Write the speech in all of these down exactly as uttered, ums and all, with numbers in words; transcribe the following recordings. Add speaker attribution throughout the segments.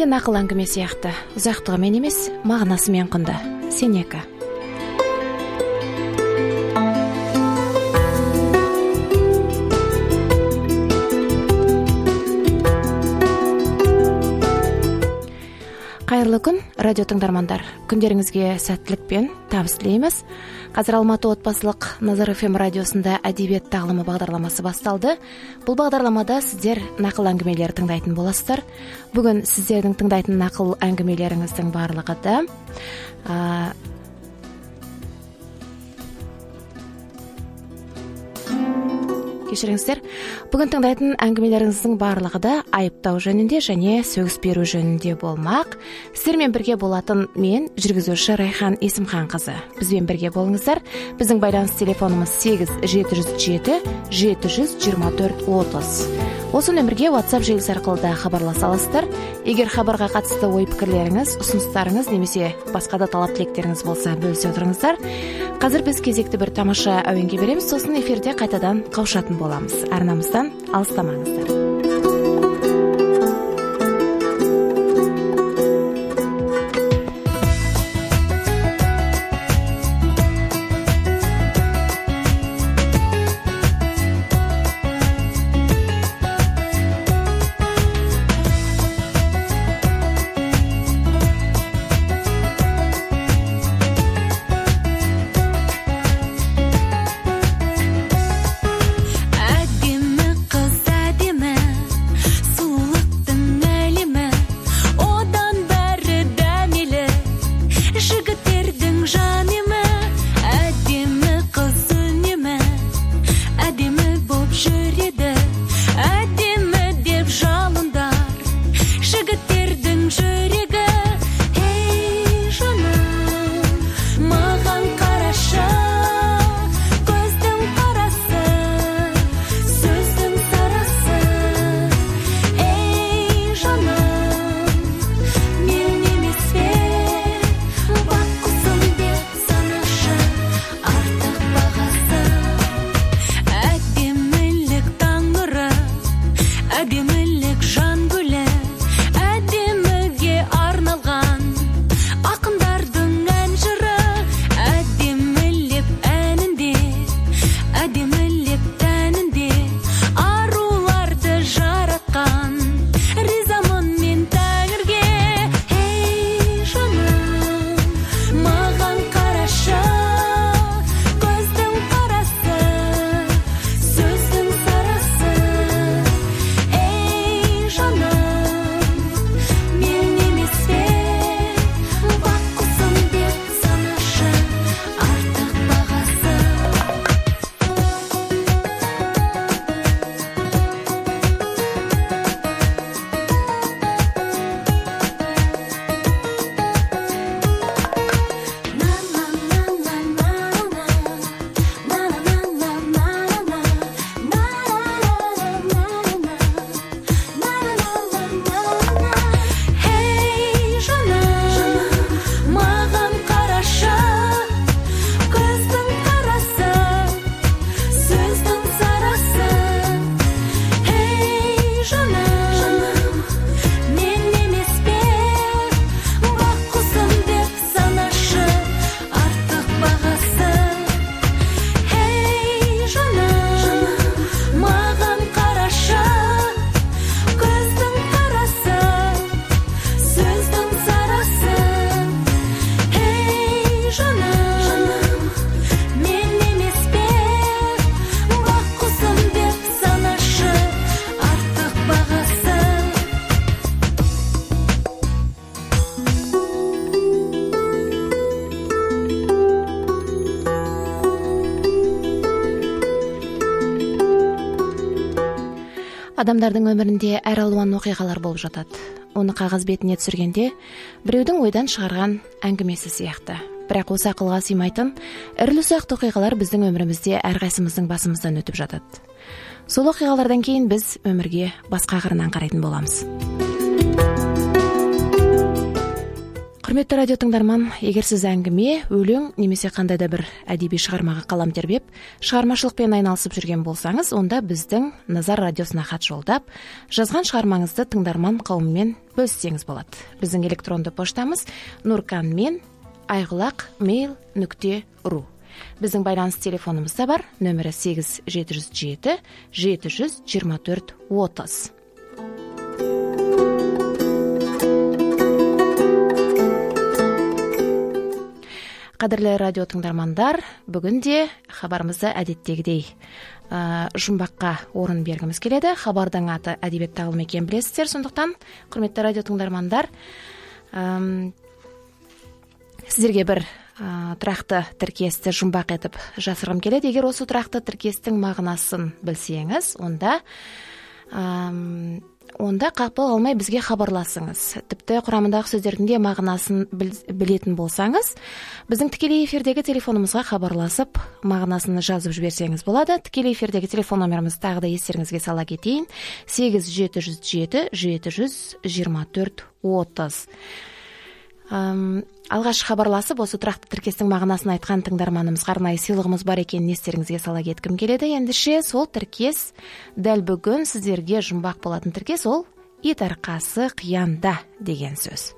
Speaker 1: нақыл әңгіме сияқты, ұзақтығымен емес, мағынасымен құнды. Сенека. Қайырлы күн, радио тыңдармандар. Күндеріңізге сәттілік пен табыс тілейміз. Қазір Алматы отбасылық Назар эф эм радиосында әдебиет тағылымы бағдарламасы басталды. Бұл бағдарламада сіздер нақыл әңгімелер тыңдайтын боласыздар. Бүгін сіздердің тыңдайтын нақыл әңгімелеріңіздің барлығы да ә... кешіріңіздер. Бүгін тыңдайтын әңгімелеріңіздің барлығы да айыптау жөнінде және сөгіс беру жөнінде болмақ. Сіздермен бірге болатын мен, жүргізуші Райхан Есімханқызы. Бізбен бірге болыңыздар. Біздің байланыс телефонымыз сегіз жеті жүз жеті жеті жүз жиырма төрт отыз. Осы нөмірге WhatsApp желісі арқылы да хабарласа аласыздар. Егер хабарға қатысты ой-пікірлеріңіз, ұсыныстарыңыз немесе басқа да талап тілектеріңіз болса, бөлісе отырыңыздар. Қазір біз кезекті бір тамаша әуенге береміз, сосын эфирде қайтадан қауышатын боламыз. Арнамыздан алыстамаңыздар. Адамдардың өмірінде әр алуан оқиғалар болып жатады. Оны қағаз бетіне түсіргенде біреудің ойдан шығарған әңгімесі сияқты. Бірақ осы ақылға сыймайтын ірілі-ұсақты оқиғалар біздің өмірімізде әрқайсымыздың басымыздан өтіп жатады. Сол оқиғалардан кейін біз өмірге басқа қырынан қарайтын боламыз. Құрметті радио тыңдарман, егер сіз әңгіме, өлең немесе қандай да бір әдеби шығармаға қалам тербеп, шығармашылықпен айналысып жүрген болсаңыз, онда біздің Назар радиосына хат жолдап, жазған шығармаңызды тыңдарман қауымымен бөліссеңіз болады. Біздің электронды поштамыз нурканмен айғұлақ мейл нүкте ру. Біздің байланыс телефонымыз да бар, нөмірі сегіз жеті жүз жеті жеті жүз жиырма төрт отыз. Қадірлі радио тыңдармандар, бүгінде хабарымызды әдеттегідей ә, жұмбаққа орын бергіміз келеді. Хабардың аты әдебиет тағылымы екенін білесіздер, сондықтан құрметті радио тыңдармандар, ә, сіздерге бір ә, тұрақты тіркесті жұмбақ етіп жасырғым келеді. Егер осы тұрақты тіркестің мағынасын білсеңіз, онда ә, онда қапыл алмай бізге хабарласыңыз. Тіпті құрамындағы сөздердің де мағынасын білетін болсаңыз, біздің тікелей эфирдегі телефонымызға хабарласып, мағынасын жазып жіберсеңіз болады. Тікелей эфирдегі телефон номеріміз тағы да естеріңізге сала кетейін. сегіз жеті жүз жеті жеті жүз жиырма төрт отыз. Әм, алғаш хабарласып, осы тұрақты тіркестің мағынасын айтқан тыңдарманымызға арнайы сыйлығымыз бар екенін естеріңізге сала кеткім келеді. Ендеше сол тіркес дәл бүгін сіздерге жұмбақ болатын тіркес, ол итарқасы қиянда деген сөз.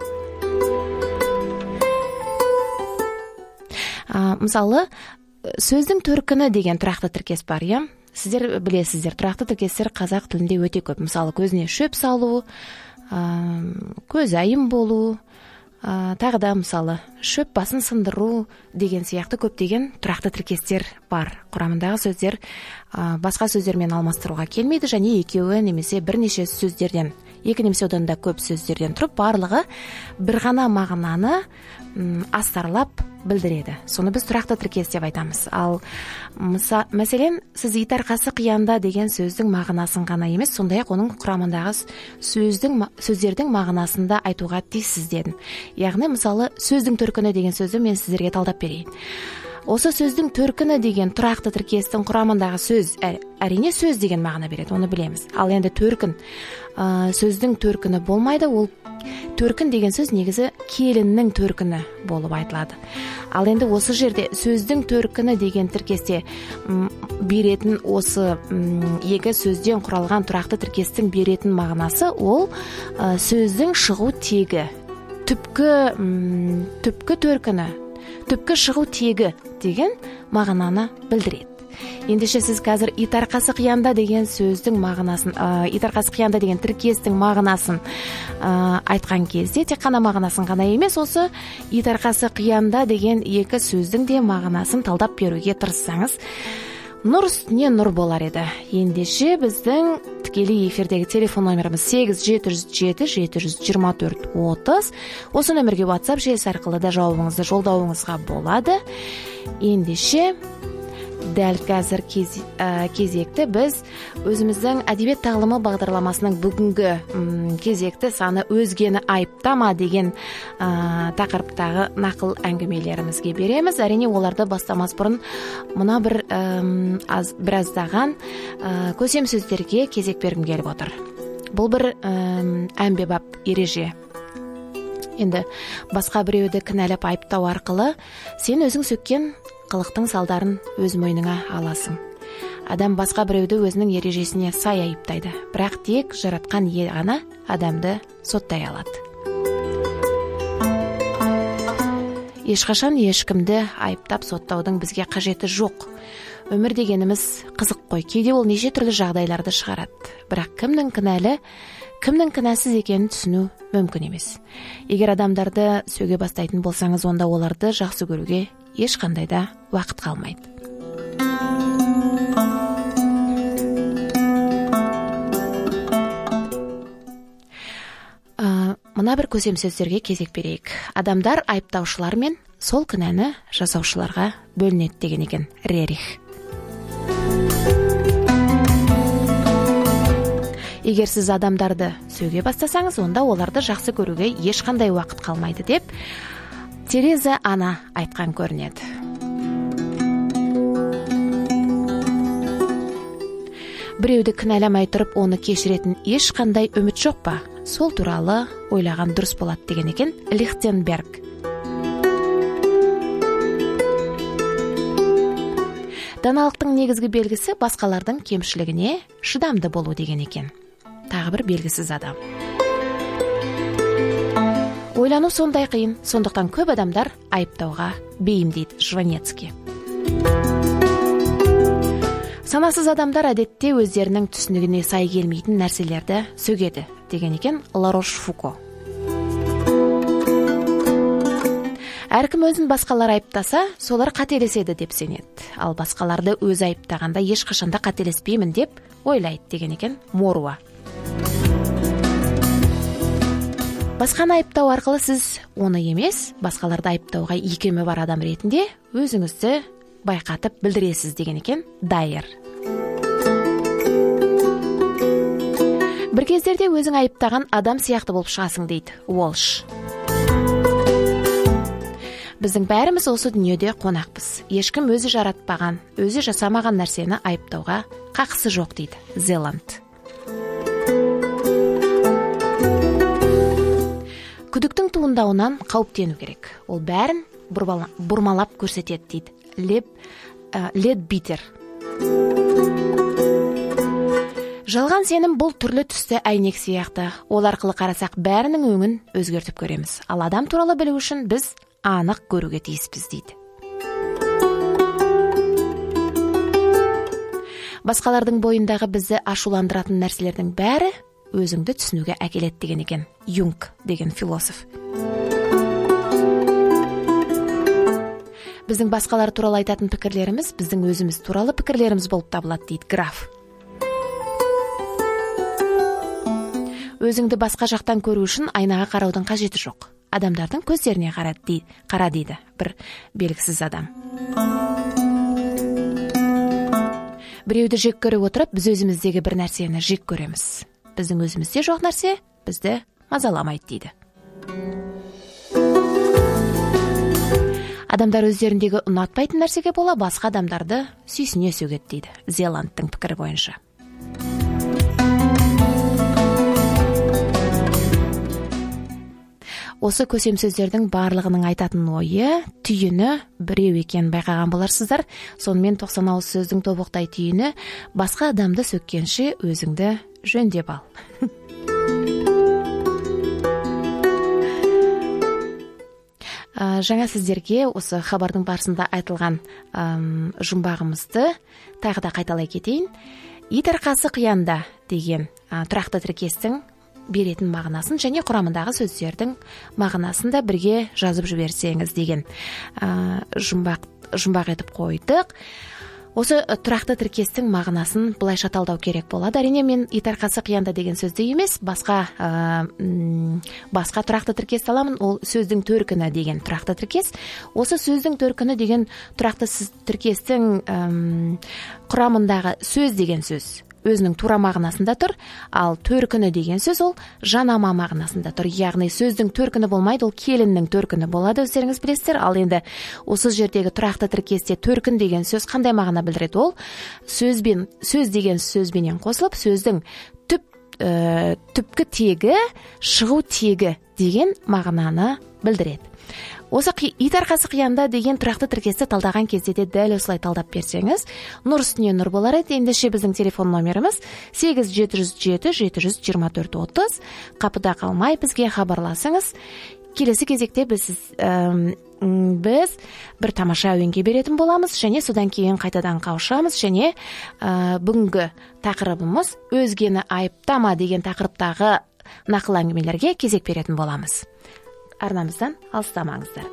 Speaker 1: Ә, мысалы, сөздің төркіні деген тұрақты тіркес бар, иә? Сіздер білесіздер, тұрақты тіркестер қазақ тілінде өте көп. Мысалы, көзіне шөп салу, ә, көзайым болу, ә, тағы да мысалы шөп басын сындыру деген сияқты көптеген тұрақты тіркестер бар. Құрамындағы сөздер ә, басқа сөздермен алмастыруға келмейді, және екеуі немесе бірнеше сөздерден, екі немесе одан да көп сөздерден тұрып, барлығы бір ғана мағынаны м, астарлап білдіреді. Соны біз тұрақты тіркес деп айтамыз. Ал мыса, мәселен, сіз итарқасы қиянда деген сөздің мағынасын ғана емес, сондай-ақ оның құрамындағы сөздің, сөздердің мағынасын да айтуға тиіссіз дедім. Яғни, мысалы, сөздің төркіні деген сөзді мен сіздерге талдап берейін. Осы сөздің төркіні деген тұрақты тіркестің құрамындағы сөз, әрине сөз деген мағына береді, оны білеміз. Ал енді төркін, ә, сөздің төркіні болмайды, ол төркін деген сөз негізі келіннің төркіні болып айтылады. Ал енді осы жерде сөздің төркіні деген тіркесте м, беретін осы м, екі сөзден құралған тұрақты тіркестің беретін мағынасы, ол ә, сөздің шығу тегі, түпкі, м, түпкі төркіні, түпкі шығу тегі деген мағынаны білдіреді. Ендеше сіз қазір итарқасы қиянда деген сөздің мағынасын, ә, итарқасы қиянда деген тіркестің мағынасын ә, айтқан кезде, тек қана мағынасын ғана емес, осы итарқасы қиянда деген екі сөздің де мағынасын талдап беруге тырыссаңыз, нұр үстіне нұр болар еді. Ендеше біздің тікелей эфирдегі телефон номеріміз сегіз жеті жүз жеті жеті жүз жиырма төрт отыз. Осы нөмерге WhatsApp желісі арқылы да жауабыңызды жолдауыңызға болады. Ендеше дәл қазір кез, ә, кезекті біз өзіміздің әдебиет тағылымы бағдарламасының бүгінгі м, кезекті саны өзгені айыптама деген ә, тақырыптағы нақыл әңгімелерімізге береміз. Әрине оларды бастамас бұрын мына бір ә, аз, біраздаған ә, көсем сөздерге кезек бергім келіп отыр. Бұл бір ә, әмбебап ереже. Енді басқа біреуді кінәлап айыптау арқылы сен өзің сөккен қылықтың салдарын өз мойныңа аласың. Адам басқа біреуді өзінің ережесіне сай айыптайды, бірақ тек жаратқан ие ғана адамды соттай алады. Ешқашан ешкімді айыптап соттаудың бізге қажеті жоқ. Өмір дегеніміз қызық қой, кейде ол неше түрлі жағдайларды шығарады. Бірақ кімнің кінәлі, кімнің кінәсіз екенін түсіну мүмкін емес. Егер адамдарды сөге бастайтын болсаңыз, онда оларды жақсы көруге ешқандай да уақыт қалмайды. Ә, мына бір көсем сөздерге кезек берейік. Адамдар айыптаушылар мен сол кінәні жасаушыларға бөлінеді деген екен Рерих. Егер сіз адамдарды сөге бастасаңыз, онда оларды жақсы көруге ешқандай уақыт қалмайды деп Тереза Ана айтқан көрінеді. Біреуді кінәламай тұрып, оны кешіретін ешқандай үміт жоқ па? сол туралы ойлаған дұрыс болады деген екен Лихтенберг. Даналықтың негізгі белгісі басқалардың кемшілігіне шыдамды болу деген екен. Тағы бір белгісіз адам. Ойлану сондай қиын, сондықтан көп адамдар айыптауға бейім дейді Жванецкий. Санасыз адамдар әдетте өздерінің түсінігіне сай келмейтін нәрселерді сөгеді деген екен Ларош Фуко. Әркім өзін басқалар айыптаса, солар қателеседі деп сенеді. Ал басқаларды өз айыптағанда ешқашанда қателеспеймін деп ойлайды деген екен Моруа. Басқаны айыптау арқылы сіз оны емес, басқаларды айыптауға икемі бар адам ретінде өзіңізді байқатып білдіресіз деген екен Дайер. Бір кездерде өзің айыптаған адам сияқты болып шығасың дейді Уолш. Біздің бәріміз осы дүниеде қонақпыз. Ешкім өзі жаратпаған, өзі жасамаған нәрсені айыптауға қақысы жоқ дейді Зеланд. Күдіктің туындауынан қауіптену керек. Ол бәрін бұрмалап көрсетеді дейді Леб Ледбитер. Жалған сенім бұл түрлі түсті әйнек сияқты. Ол арқылы қарасақ бәрінің өңін өзгертіп көреміз. Ал адам туралы білу үшін біз анық көруге тиіспіз дейді. Басқалардың бойындағы бізді ашуландыратын нәрселердің бәрі өзіңді түсінуге әкеледі деген екен Юнг деген философ. Біздің басқалар туралы айтатын пікірлеріміз біздің өзіміз туралы пікірлеріміз болып табылады дейді Граф. Өзіңді басқа жақтан көру үшін айнаға қараудың қажеті жоқ. Адамдардың көздеріне қара дейді бір белгісіз адам. Біреуді жек көре отырып, біз өзіміздегі бір нәрсені жек көреміз. Біздің өзімізде жоқ нәрсе бізді мазаламайды дейді. Адамдар өздеріндегі ұнатпайтын нәрсеге бола басқа адамдарды сүйсіне сөгеді дейді Зеландтың пікірі бойынша. Осы көсем сөздердің барлығының айтатын ойы, түйіні біреу екенін байқаған боларсыздар. Сонымен тоқсан ауыз сөздің тобықтай түйіні басқа адамды сөккенше өзіңді жөндеп ал. Жаңа сіздерге осы хабардың барысында айтылған жұмбағымызды тағы да қайталай кетейін. Итарқасы қиянда деген тұрақты тіркестің беретін мағынасын және құрамындағы сөздердің мағынасын да бірге жазып жіберсеңіз деген жұмбақ, жұмбақ етіп қойдық. Осы тұрақты тіркестің мағынасын былайша талдау керек болады. Әрине мен итарқасы қиянда деген сөзді емес, басқа ә, басқа тұрақты тіркес аламын. Ол сөздің төркіні деген тұрақты тіркес. Осы сөздің төркіні деген тұрақты тіркестің ә, құрамындағы сөз деген сөз өзінің тура мағынасында тұр, ал төркіні деген сөз ол жанама мағынасында тұр. Яғни сөздің төркіні болмайды, ол келіннің төркіні болады, өздеріңіз білесіздер. Ал енді осы жердегі тұрақты тіркесте төркін деген сөз қандай мағына білдіреді? Ол сөзбен, сөз деген сөзбенен қосылып, сөздің түп, ә, түпкі тегі, шығу тегі деген мағынаны білдіреді. Осы итарқасы қиянда деген тұрақты тіркесті талдаған кезде де дәл осылай талдап берсеңіз, нұр үстіне нұр болар еді. Ендеше біздің телефон номеріміз сегіз жеті жүз жеті жеті жүз жиырма төрт отыз. Қапыда қалмай бізге хабарласыңыз. Келесі кезекте біз, ә, біз бір тамаша әуенге беретін боламыз, және содан кейін қайтадан қауышамыз, және ә, бүгінгі тақырыбымыз өзгені айыптама деген тақырыптағы нақыл әңгімелерге кезек беретін боламыз. Арнамыздан алыстамаңыздар.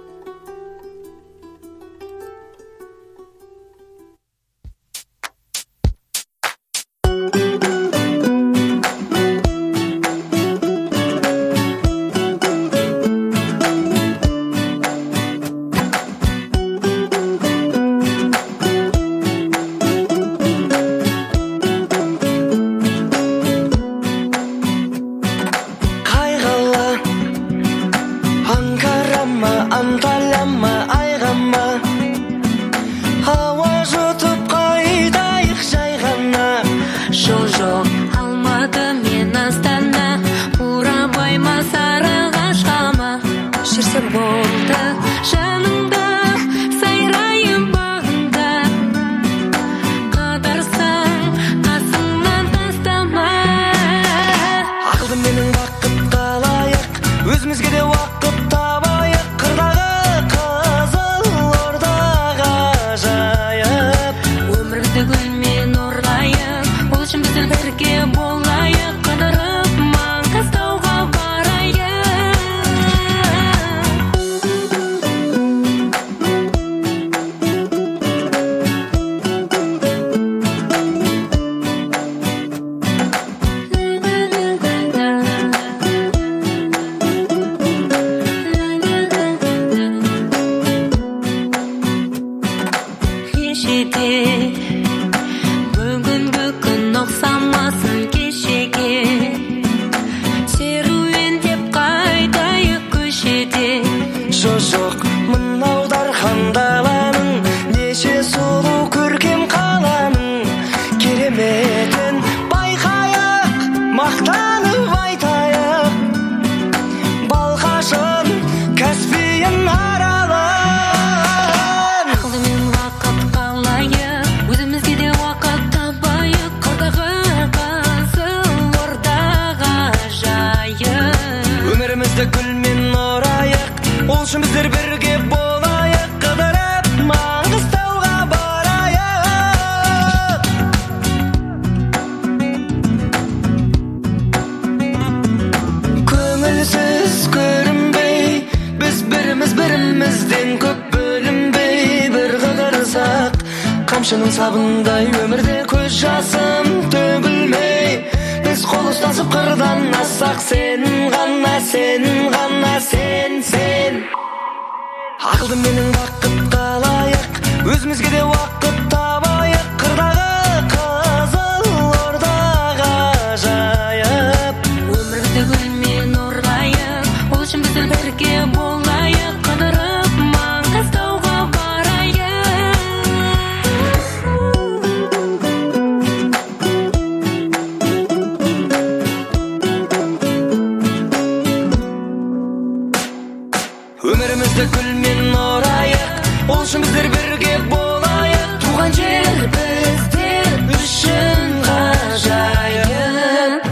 Speaker 2: I'm сыр болды жаныңда сайрайын бағында қыдырсаң қасыңнан тастамай
Speaker 3: ақылды менің бақыт қалайық өзімізге де уақыт табайық қырдағы Қызылордаға жайып
Speaker 2: өмірді гүлмен ұрлайық ол үшін біздер бірге болайық қыдырып Маңғыстауға бүгінгі күн ұқсамасын кешеге серуендеп қайтайық көшеде
Speaker 3: жоқ мынау дархан даланың неше сұлу көркем қаланың кереметін байқайық мақтанып айтайық балқашын Каспийін аралап
Speaker 2: ақылмен уақыт қалайық өзімізге де уақыт табайық қырдағы Қызылордаға жайып
Speaker 3: өмірімізді гүлмен орайық ол үшін біздер бірге болайық қыдырып Маңғыстауға барайық көңілсіз көрінбей біз біріміз бірімізден көп бөлінбей бір қыдырсақ қамшының сабындай өмірде көз жасым төгілмей біз қол ұстасып қырдан ассақ сен ғана сен ғана сен сен ақылды менің бақыт қалайық өзімізге де уақыт табайық қырдағы Қызылордаға жайып
Speaker 2: өмірді гүлмен ұрлайық ол үшін біздер бірге болайық қыдырып Маңғыстауға
Speaker 3: өмірімізді гүлмен орайық ол үшін біздер бірге болайық туған жер біздер үшін ғажайып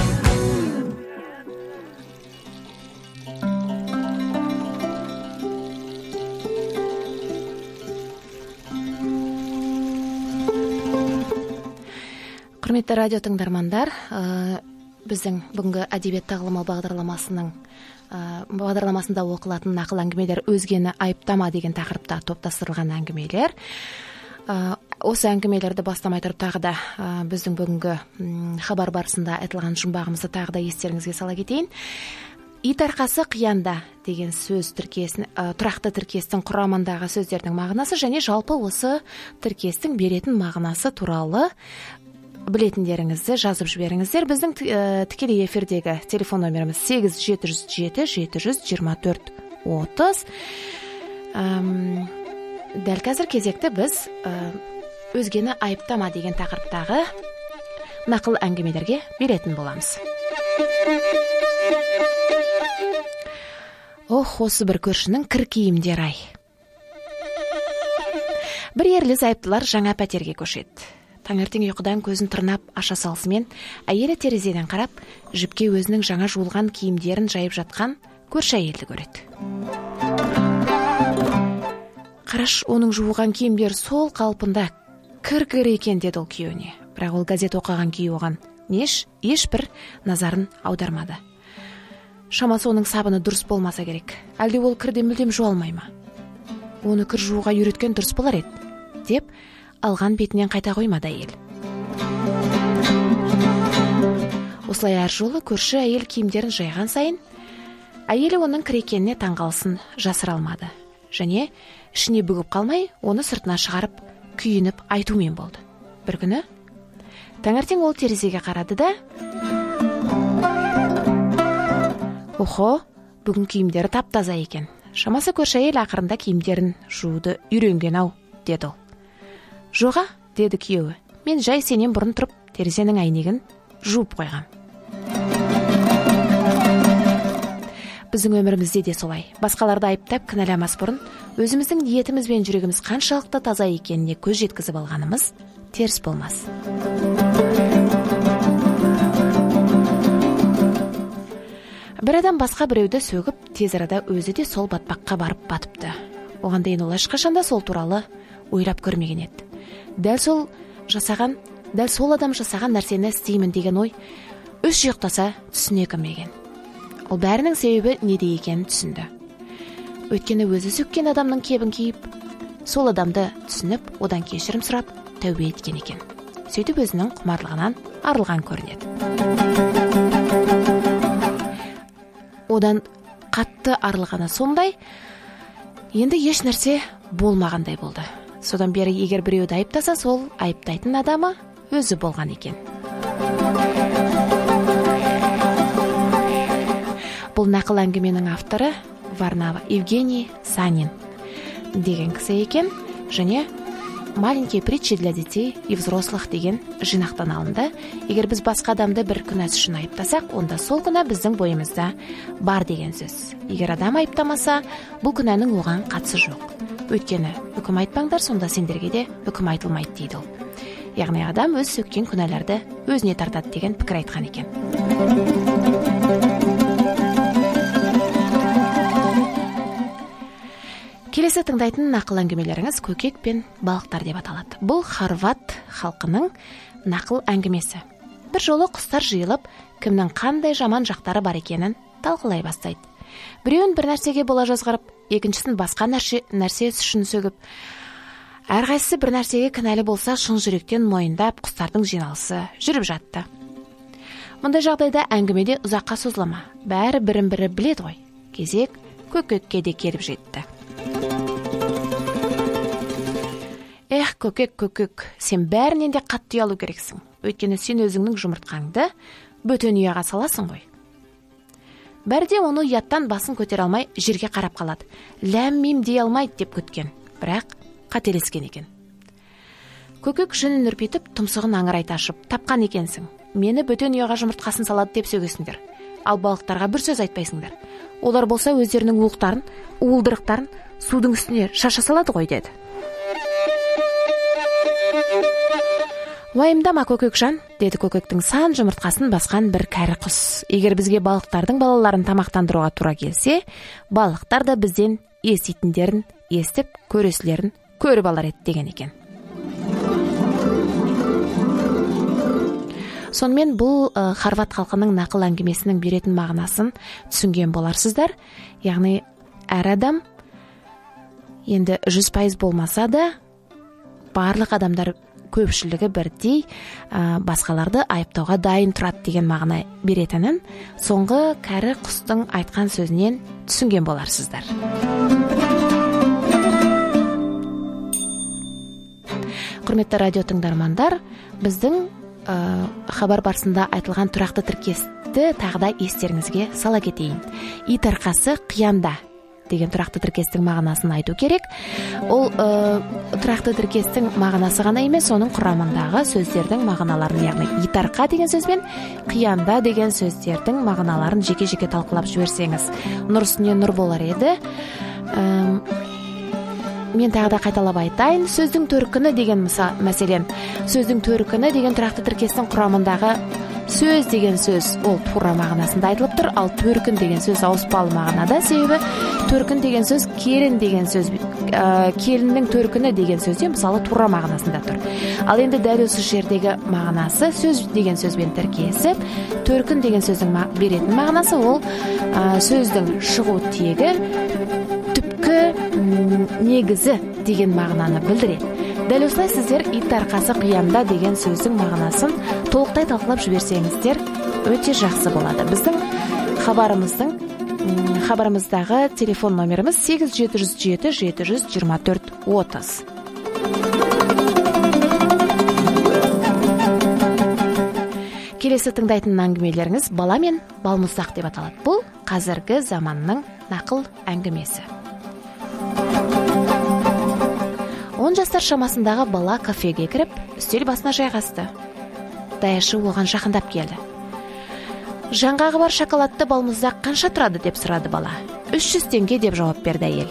Speaker 1: Құрметті радио тыңдармандар, біздің бүгінгі әдебиет тағылымы бағдарламасының бағдарламасында оқылатын нақыл әңгімелер өзгені айыптама деген тақырыпта топтастырылған әңгімелер. Осы әңгімелерді бастамай тұрып тағы да біздің бүгінгі хабар барысында айтылған жұмбағымызды тағы да естеріңізге сала кетейін. Ит арқасы қиянда деген сөз тіркесін, тұрақты тіркестің құрамындағы сөздердің мағынасы және жалпы осы тіркестің беретін мағынасы туралы білетіндеріңізді жазып жіберіңіздер. Біздің тікелей эфирдегі телефон номеріміз сегіз жеті жүз жеті жеті жүз жиырма төрт отыз. Дәл қазір кезекті біз өзгені айыптама деген тақырыптағы нақыл әңгімелерге беретін боламыз. Ох, осы бір көршінің кір киімдер ай. Бір ерлі зайыптылар жаңа пәтерге көшеді. Таңертең ұйқыдан көзін тырнап аша салысымен, әйелі терезеден қарап, жіпке өзінің жаңа жуылған киімдерін жайып жатқан көрші әйелді көреді. Қараш, оның жуылған киімдер сол қалпында кір-кір екен деді ол күйеуіне. Бірақ ол газет оқыған күйеу оған еш ешбір назарын аудармады. Шамасы оның сабыны дұрыс болмаса керек. Әлде ол кірде мүлдем жуалмай ма? Оны кір жууға үйреткен дұрыс болар еді, деп алған бетінен қайта қоймады әйел. Осылай әр жолы көрші әйел киімдерін жайған сайын, әйелі оның кір екеніне таңғалысын жасыра алмады. Және ішіне бүгіп қалмай, оны сыртына шығарып, күйініп айтумен болды. Бір күні таңертең ол терезеге қарады да: «Охо, бүгін киімдері тап-таза екен. Шамасы көрші әйел ақырында киімдерін жууды үйренген-ау», деді ол. «Жоға», деді күйеуі, «мен жай сенен бұрын тұрып терезенің әйнегін жуып қойғам». біздің өмірімізде де солай. Басқаларды айыптап кінәламас бұрын өзіміздің ниетіміз бен жүрегіміз қаншалықты таза екеніне көз жеткізіп алғанымыз теріс болмас. Бір адам басқа біреуді сөгіп, тез арада өзі де сол батпаққа барып батыпты. Оған дейін ол ешқашанда сол туралы ойлап көрмеген еді. Дәл сол жасаған, дәл сол адам жасаған нәрсені істеймін деген ой үш ұйықтаса түсіне кірмеген. Ол бәрінің себебі неде екенін түсінді. Өйткені өзі сөккен адамның кебін киіп, сол адамды түсініп, одан кешірім сұрап, тәубе еткен екен. Сөйтіп өзінің құмарлығынан арылған көрінеді. Одан қатты арылғаны сондай, енді еш нәрсе болмағандай болды. Содан бері егер біреуді айыптаса, сол айыптайтын адамы өзі болған екен. Бұл нақыл әңгіменің авторы Варнава Евгений Санин деген кісі екен, және «Маленькие притчи для детей и взрослых» деген жинақтан алынды. Егер біз басқа адамды бір күнәсі үшін айыптасақ, онда сол күнә біздің бойымызда бар деген сөз. Егер адам айыптамаса, бұл күнәнің оған қатысы жоқ. Өйткені үкім айтпаңдар, сонда сендерге де үкім айтылмайды дейді ол. Яғни адам өз сөккен күнәларды өзіне тартады деген пікір айтқан екен. Келесі тыңдайтын нақыл әңгімелеріңіз көкек пен балықтар деп аталады. Бұл хорват халқының нақыл әңгімесі. Бір жолы құстар жиылып, кімнің қандай жаман жақтары бар екенін талқылай бастайды. Біреуін бір нәрсеге бола жазғырып, екіншісін басқа нәрсе, нәрсе үшін сөгіп, әрқайсысы бір нәрсеге кінәлі болса, шын жүректен мойындап, құстардың жиналысы жүріп жатты. Мұндай жағдайда әңгімеде ұзаққа созылама. Бәрі бірін-бірі біледі ғой. Кезек көкекке де келіп жетті. Эх, көкек, көкек, сен бәрінен де қатты ұялу керексің. Өйткені сен өзіңнің жұмыртқаңды бөтен ұяға саласың ғой. Бәрі де оны ұяттан басын көтер алмай, жерге қарап қалады. Ләм-мим дей алмайды деп күткен, бірақ қателескен екен. Көкек жүнін үрпетіп, тұмсығын аңырайта ашып, тапқан екенсің. Мені бөтен ұяға жұмыртқасын салады деп сөгесіңдер. Ал балықтарға бір сөз айтпайсыңдар. Олар болса өздерінің уықтарын, уылдырықтарын судың үстіне шаша салады ғой, деді. Уайымдама көкекжан, деді көкектің сан жұмыртқасын басқан бір кәрі құс. Егер бізге балықтардың балаларын тамақтандыруға тура келсе, балықтар да бізден еститіндерін естіп, көресілерін көріп алар еді деген екен. Сонымен бұл ә, хорват халқының нақыл әңгімесінің беретін мағынасын түсінген боларсыздар. Яғни әр адам енді жүз пайыз болмаса да, барлық адамдар көпшілігі бірдей ә, басқаларды айыптауға дайын тұрады деген мағына беретінін соңғы кәрі құстың айтқан сөзінен түсінген боларсыздар. Құрметті радио тыңдармандар, біздің ә, хабар барысында айтылған тұрақты тіркесті тағы да естеріңізге сала кетейін. Ит арқасы қиямда деген тұрақты тіркестің мағынасын айту керек. Ол ә, тұрақты тіркестің мағынасы ғана емес, оның құрамындағы сөздердің мағыналарын, яғни итарқа деген сөзбен қиямда деген сөздердің мағыналарын жеке-жеке талқылап жіберсеңіз, нұр үстіне нұр болар еді. Ә, мен тағы да қайталап айтайын, сөздің төркіні деген мысал, мәселен, сөздің төркіні деген тұрақты тіркестің құрамындағы сөз деген сөз ол тура мағынасында айтылып тұр, ал төркін деген сөз ауыспалы мағынада, себебі төркін деген сөз келін деген сөз, ә, келіннің төркіні деген сөзде мысалы тура мағынасында тұр. Ал енді дәл осы жердегі мағынасы сөз деген сөзбен тіркесіп, төркін деген сөздің беретін мағынасы ол ә, сөздің шығу тегі, түпкі негізі деген мағынаны білдіреді. Дәл осылай сіздер ит арқасы қиямда деген сөздің мағынасын толықтай талқылап жіберсеңіздер өте жақсы болады. Біздің хабарымыздың хабарымыздағы телефон номеріміз сегіз жеті жүз жеті жеті жүз жиырма төрт отыз. Келесі тыңдайтын әңгімелеріңіз бала мен балмұздақ деп аталады. Бұл қазіргі заманның нақыл әңгімесі. Он жастар шамасындағы бала кафеге кіріп, үстел басына жайғасты. Даяшы оған жақындап келді. Жаңғағы бар шоколадты балмұздақ қанша тұрады деп сұрады бала. үш жүз теңге деп жауап берді әйел.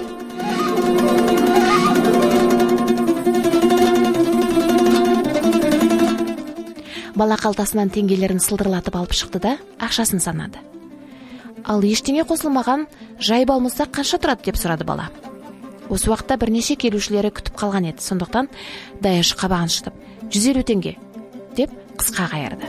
Speaker 1: Бала қалтасынан теңгелерін сылдырлатып алып шықты да ақшасын санады. Ал ештеңе қосылмаған жай балмұздақ қанша тұрады деп сұрады бала. Осы уақытта бірнеше келушілері күтіп қалған еді. Сондықтан даяшы қабағын шытып, жүз елу теңге деп қысқа қайырды.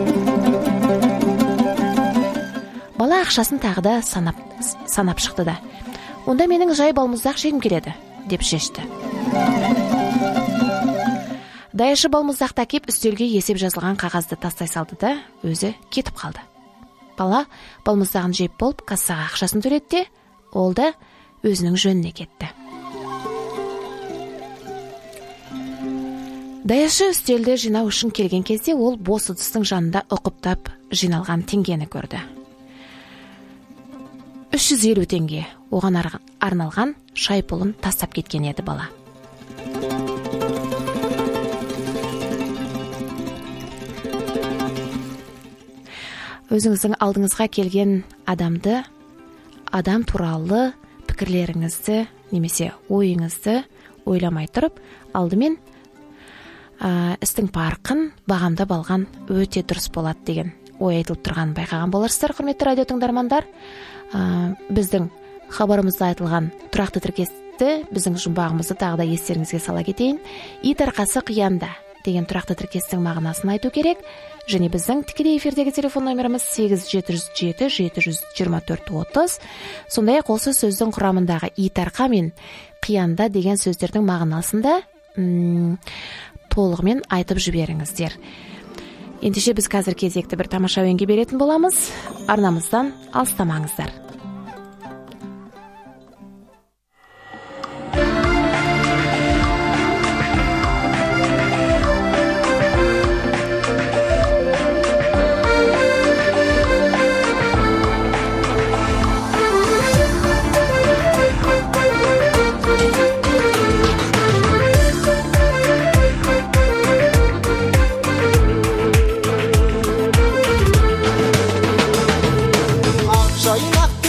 Speaker 1: Бала ақшасын тағы да санап, санап шықты да, онда менің жай балмұздақ жегім келеді деп шешті. Даяшы балмұздақты әкеп үстелге есеп жазылған қағазды тастай салды да өзі кетіп қалды. Бала балмұздағын жеп болып кассаға ақшасын төледі де, ол да өзінің жөніне кетті. Даяшы үстелді жинау үшін келген кезде ол бос ыдыстың жанында ұқыптап жиналған теңгені көрді. үш жүз елу теңге оған арналған шай пұлын тастап кеткен еді бала. Өзіңіздің алдыңызға келген адамды, адам туралы пікірлеріңізді немесе ойыңызды ойламай тұрып, алдымен ә, істің парқын бағамдап алған өте дұрыс болады деген ой айтылып тұрғанын байқаған боларсыздар, құрметті радио тыңдармандар. Ә, біздің хабарымызда айтылған тұрақты тіркесті, біздің жұмбағымызды тағы да естеріңізге сала кетейін. Ит арқасы қиянда деген тұрақты тіркестің мағынасын айту керек. Және біздің тікелей эфирдегі телефон номеріміз сегіз жеті жүз жеті жеті жүз жиырма төрт отыз. Сондай-ақ осы сөздің құрамындағы итарқа мен қиянда деген сөздердің мағынасында м- толығымен айтып жіберіңіздер. Ендеше біз қазір кезекті бір тамаша ойынға беретін боламыз. Арнамыздан алыстамаңыздар.
Speaker 4: Жайнақ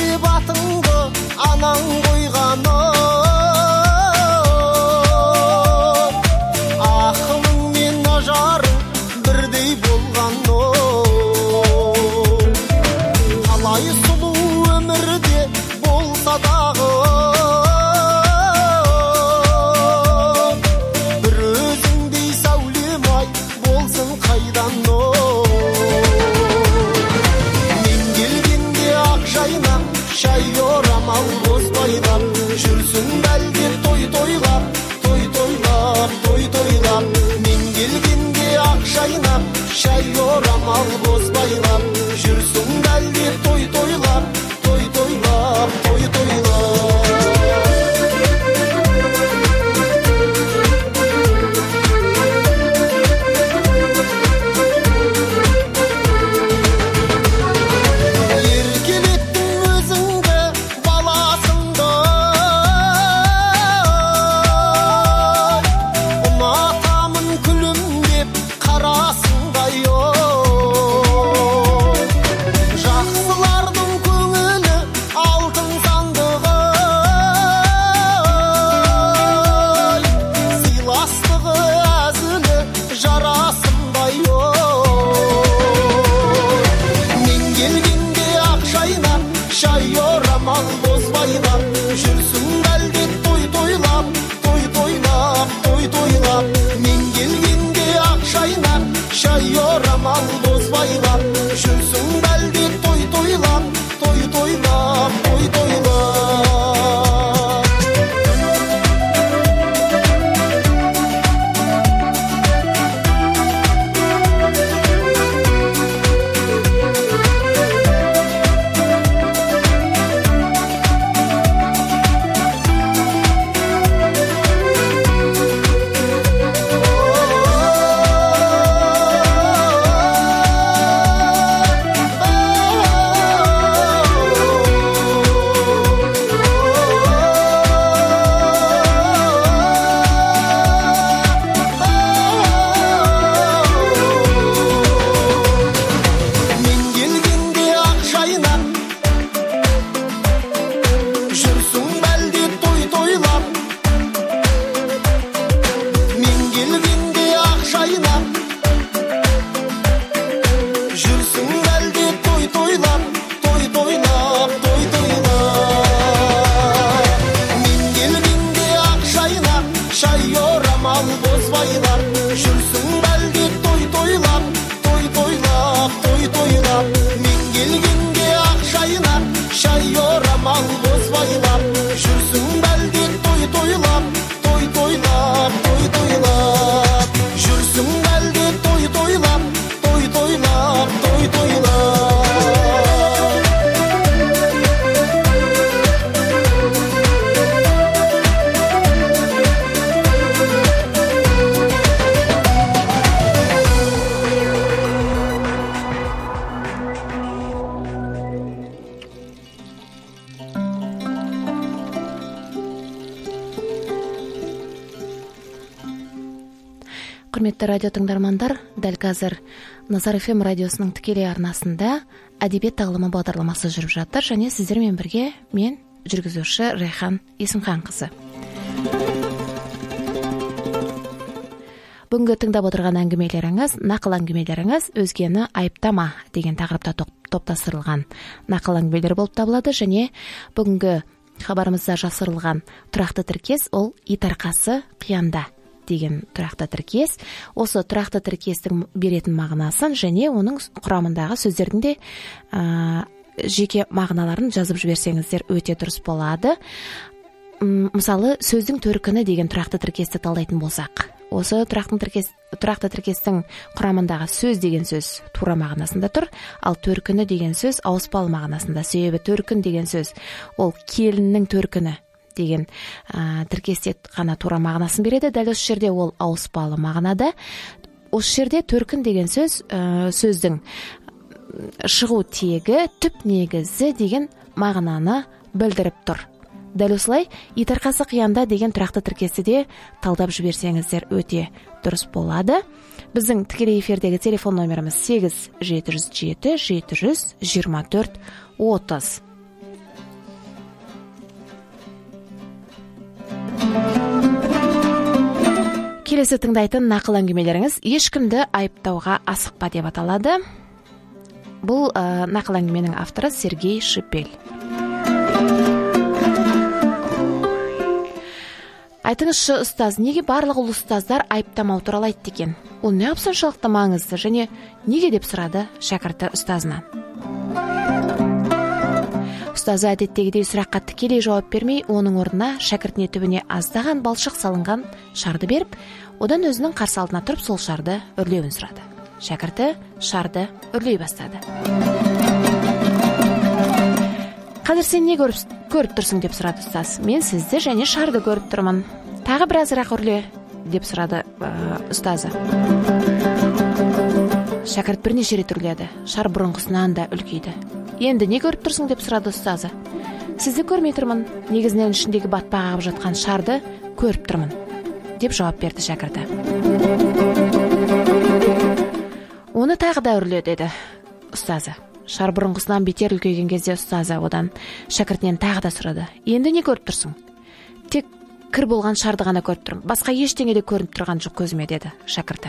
Speaker 1: Құрметті радио тыңдармандар, дәл қазір Назар эф эм радиосының тікелей арнасында әдебиет тағылымы бағдарламасы жүріп жатыр, және сіздермен бірге мен жүргізуші Райхан Есімханқызы. Бүгінгі тыңдап отырған әңгімелеріңіз, нақыл әңгімелеріңіз өзгені айыптама деген тақырыпта топтастырылған нақыл әңгімелер болып табылады, және бүгінгі хабарымызда жасырылған тұрақты тіркес ол итарқасы қиянда деген тұрақты тіркес. Осы тұрақты тіркестің беретін мағынасын және оның құрамындағы сөздердің де ә, жеке мағыналарын жазып жіберсеңіздер өте дұрыс болады. Мысалы, сөздің төркіні деген тұрақты тіркесті талдайтын болсақ, осы тұрақты тіркес, тұрақты тіркестің құрамындағы сөз деген сөз тура мағынасында тұр, ал төркіні деген сөз ауыспалы мағынасында. Себебі төркін деген сөз ол келіннің төркіні деген ә, тіркесте ғана тура мағынасын береді. Дәл осы жерде ол ауыспалы мағынада. Осы жерде төркін деген сөз ә, сөздің шығу тегі, түп негізі деген мағынаны білдіріп тұр. Дәл осылай итарқасы қиянда деген тұрақты тіркесті де талдап жіберсеңіздер өте дұрыс болады. Біздің тікелей эфирдегі телефон номеріміз сегіз жеті жүз жеті жеті жүз жиырма төрт отыз. Келесі тыңдайтын нақыл әңгімелеріңіз ешкімді айыптауға асықпа деп аталады. Бұл ә, нақыл әңгіменің авторы Сергей Шипель. Айтыңызшы, ұстаз, неге барлық ұл ұстаздар айыптамау туралы айтты екен? Ол неғып соншалықты маңызды және неге деп сұрады шәкірті ұстазынан. Ұстазы әдеттегідей сұраққа тікелей жауап бермей, оның орнына шәкіртіне түбіне аздаған балшық салынған шарды беріп, одан өзінің қарсы алдына тұрып сол шарды үрлеуін сұрады. Шәкірті шарды үрлей бастады. Қазір сен не көріп, көріп тұрсың деп сұрады ұстаз. Мен сізді және шарды көріп тұрмын. Тағы бір азырақ үрле деп сұрады ә, ұстазы. Шәкірт бірнеше рет үрледі. Шар бұрынғысынан да үлкейді. Енді не көріп тұрсың деп сұрады ұстазы. Сізді көрмей тұрмын. Негізінен ішіндегі батпақ ағып жатқан шарды көріп тұрмын деп жауап берді шәкірті. Оны тағы да үрле деді ұстазы. Шар бұрынғысынан бетер үлкейген кезде ұстазы одан шәкіртінен тағы да сұрады. Енді не көріп тұрсың? Тек кір болған шарды ғана көріп тұрмын. Басқа ештеңе де көрініп тұрған жоқ көзіме, деді шәкірті.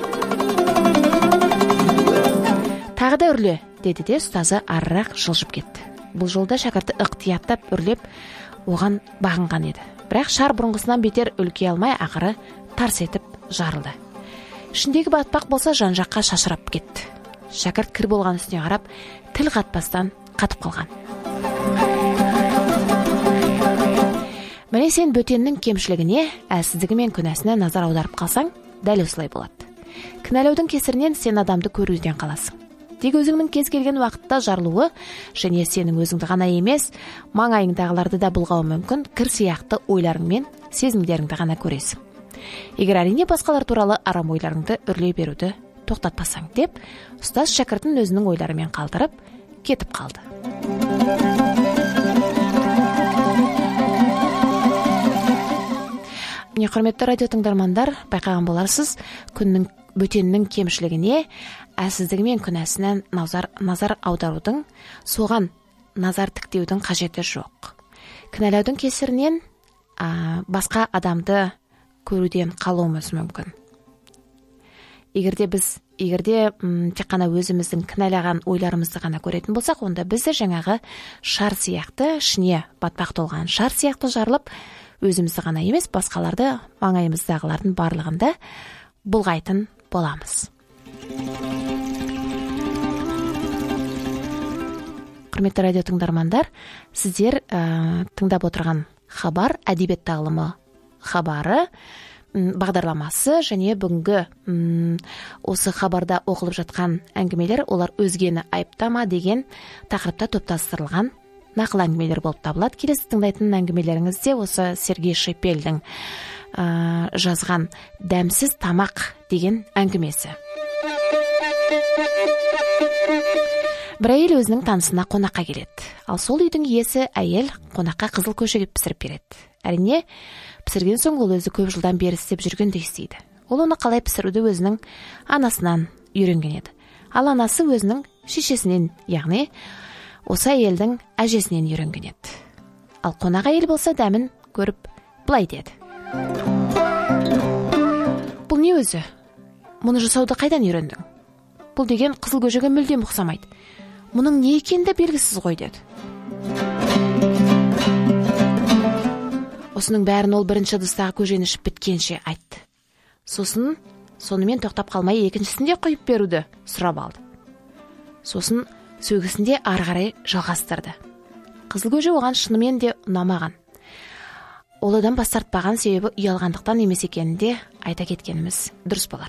Speaker 1: Тағы да үрле деді де ұстазы арырақ жылжып кетті. Бұл жолда шәкірті ықтияттап үрлеп оған бағынған еді. Бірақ шар бұрынғысынан бетер үлкей алмай ақыры тарс етіп жарылды. Ішіндегі батпақ болса жан-жаққа шашырап кетті. Шәкірт кір болған үстіне қарап, тіл қатпастан қатып қалған. Міне сен бөтеннің кемшілігіне, әлсіздігі мен күнәсіне назар аударып қалсаң, дәл осылай болады. Кінәлаудың кесірінен сен адамды көруден қаласың. Тек өзіңнің кез келген уақытта жарылуы және сенің өзіңді ғана емес, маңайыңдағыларды да бұлғауы мүмкін кір сияқты ойларың мен сезімдеріңді ғана көресің. Егер әрине басқалар туралы арам ойларыңды үрлей беруді тоқтатпасаң, деп ұстаз шәкіртін өзінің ойларымен қалдырып кетіп қалды. Міне, құрметті радио тыңдармандар, байқаған боларсыз, күннің бөтеннің кемшілігіне, әлсіздігі мен күнәсінен назар, назар аударудың, соған назар тіктеудің қажеті жоқ. Кінәлаудың кесірінен а, басқа адамды көруден қалуымыз мүмкін. Егерде біз егерде м, тек қана өзіміздің кінәлаған ойларымызды ғана көретін болсақ, онда бізді жаңағы шар сияқты, ішіне батпақ толған шар сияқты жарылып, өзімізді ғана емес, басқаларды, маңайымыздағылардың барлығында бұлғайтын боламыз. Құрметті радио тыңдармандар, сіздер ә, тыңдап отырған хабар әдебиет тағылымы хабары бағдарламасы, және бүгінгі м, осы хабарда оқылып жатқан әңгімелер, олар өзгені айыптама деген тақырыпта топтастырылған нақыл әңгімелер болып табылады. Келесі тыңдайтын әңгімелеріңізде осы Сергей Шипельдің ә, жазған дәмсіз тамақ деген әңгімесі. Бір әйел өзінің танысына қонаққа келеді. Ал сол үйдің иесі әйел қонаққа қызыл көшеге пісіріп береді. Әрине, пісірген соң ол өзі көп жылдан бері істеп жүргендей істейді. Ол оны қалай пісіруді өзінің анасынан үйренген еді. Ал анасы өзінің шешесінен, яғни осы әйелдің әжесінен үйренген еді. Ал қонақ әйел болса дәмін көріп былай деді: бұл не өзі? Мұны жасауды қайдан үйрендің? Бұл деген қызыл көжеге мүлдем ұқсамайды. Мұның не екенді белгісіз ғой деді. Осының бәрін ол бірінші ыдыстағы көжені ішіп біткенше айтты. Сосын сонымен тоқтап қалмай екіншісінде құйып беруді сұрап алды. Сосын сөгісінде ары қарай жалғастырды. Қызыл көже оған шынымен де ұнамаған. Ол одан бас тартпаған себебі ұялғандықтан емес екенін де айта кеткеніміз дұрыс болар.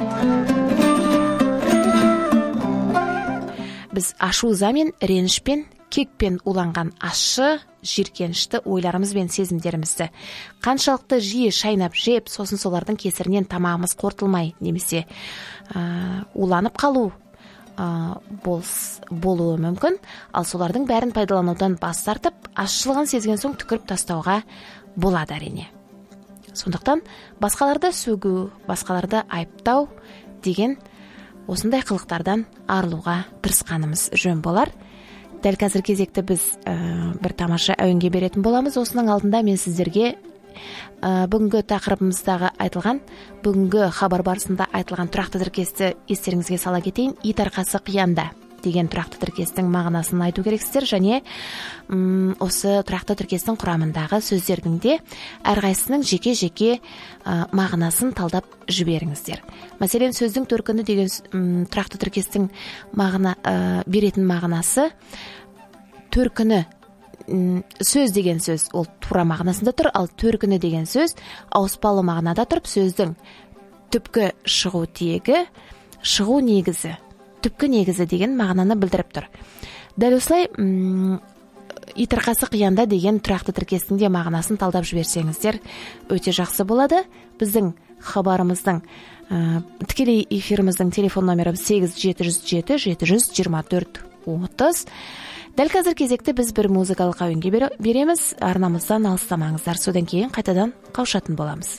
Speaker 1: Біз ашу ызамен, ренішпен, кекпен уланған ащы, жиіркенішті ойларымыз бен сезімдерімізді қаншалықты жиі шайнап жеп, сосын солардың кесірінен тамағымыз қорытылмай немесе ә, уланып қалу ә, болс, болуы мүмкін. Ал солардың бәрін пайдаланудан бас тартып, ащылығын сезген соң түкіріп тастауға болады әрине. Сондықтан басқаларды сөгу, басқаларды айыптау деген осындай қылықтардан арылуға тырысқанымыз жөн болар. Дәл қазір кезекті біз ә, бір тамаша әуенге беретін боламыз. Осының алдында мен сіздерге ә, бүгінгі тақырыбымыздағы айтылған, бүгінгі хабар барысында айтылған тұрақты тіркесті естеріңізге сала кетейін. Ит арқасы қиянда деген тұрақты тіркестің мағынасын айту керексіздер, және ұм, осы тұрақты тіркестің құрамындағы сөздердің де әрқайсысының жеке-жеке ә, мағынасын талдап жіберіңіздер. Мәселен, сөздің төркіні деген ұм, тұрақты тіркестің мағына, ә, беретін мағынасы төркіні, ұм, сөз деген сөз ол тура мағынасында тұр, ал төркіні деген сөз ауыспалы мағынада тұрып, сөздің түпкі шығу тегі, шығу негізі, түпкі негізі деген мағынаны білдіріп тұр. Дәл осылай ит арқасы қиянда деген тұрақты тіркестің де мағынасын талдап жіберсеңіздер өте жақсы болады. Біздің хабарымыздың ә, тікелей эфиріміздің телефон номері сегіз жеті жүз жеті жеті жүз жиырма төрт отыз. Дәл қазір кезекті біз бір музыкалық әуенге береміз. Арнамыздан алыстамаңыздар, содан кейін қайтадан қауышатын боламыз.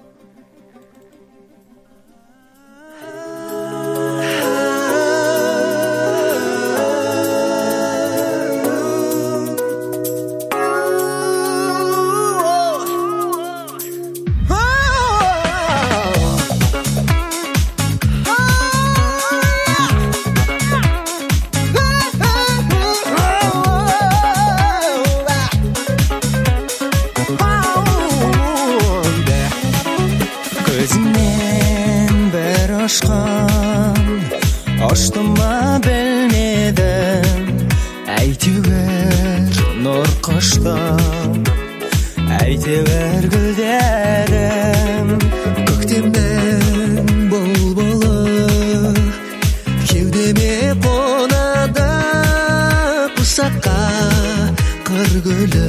Speaker 3: Аштыма білмедім, әйтеуір нұр құштым, әйтеуір гүлдедім. Көктемнің бұлбұлы кеудеме қонады, құшаққа қыр гүлі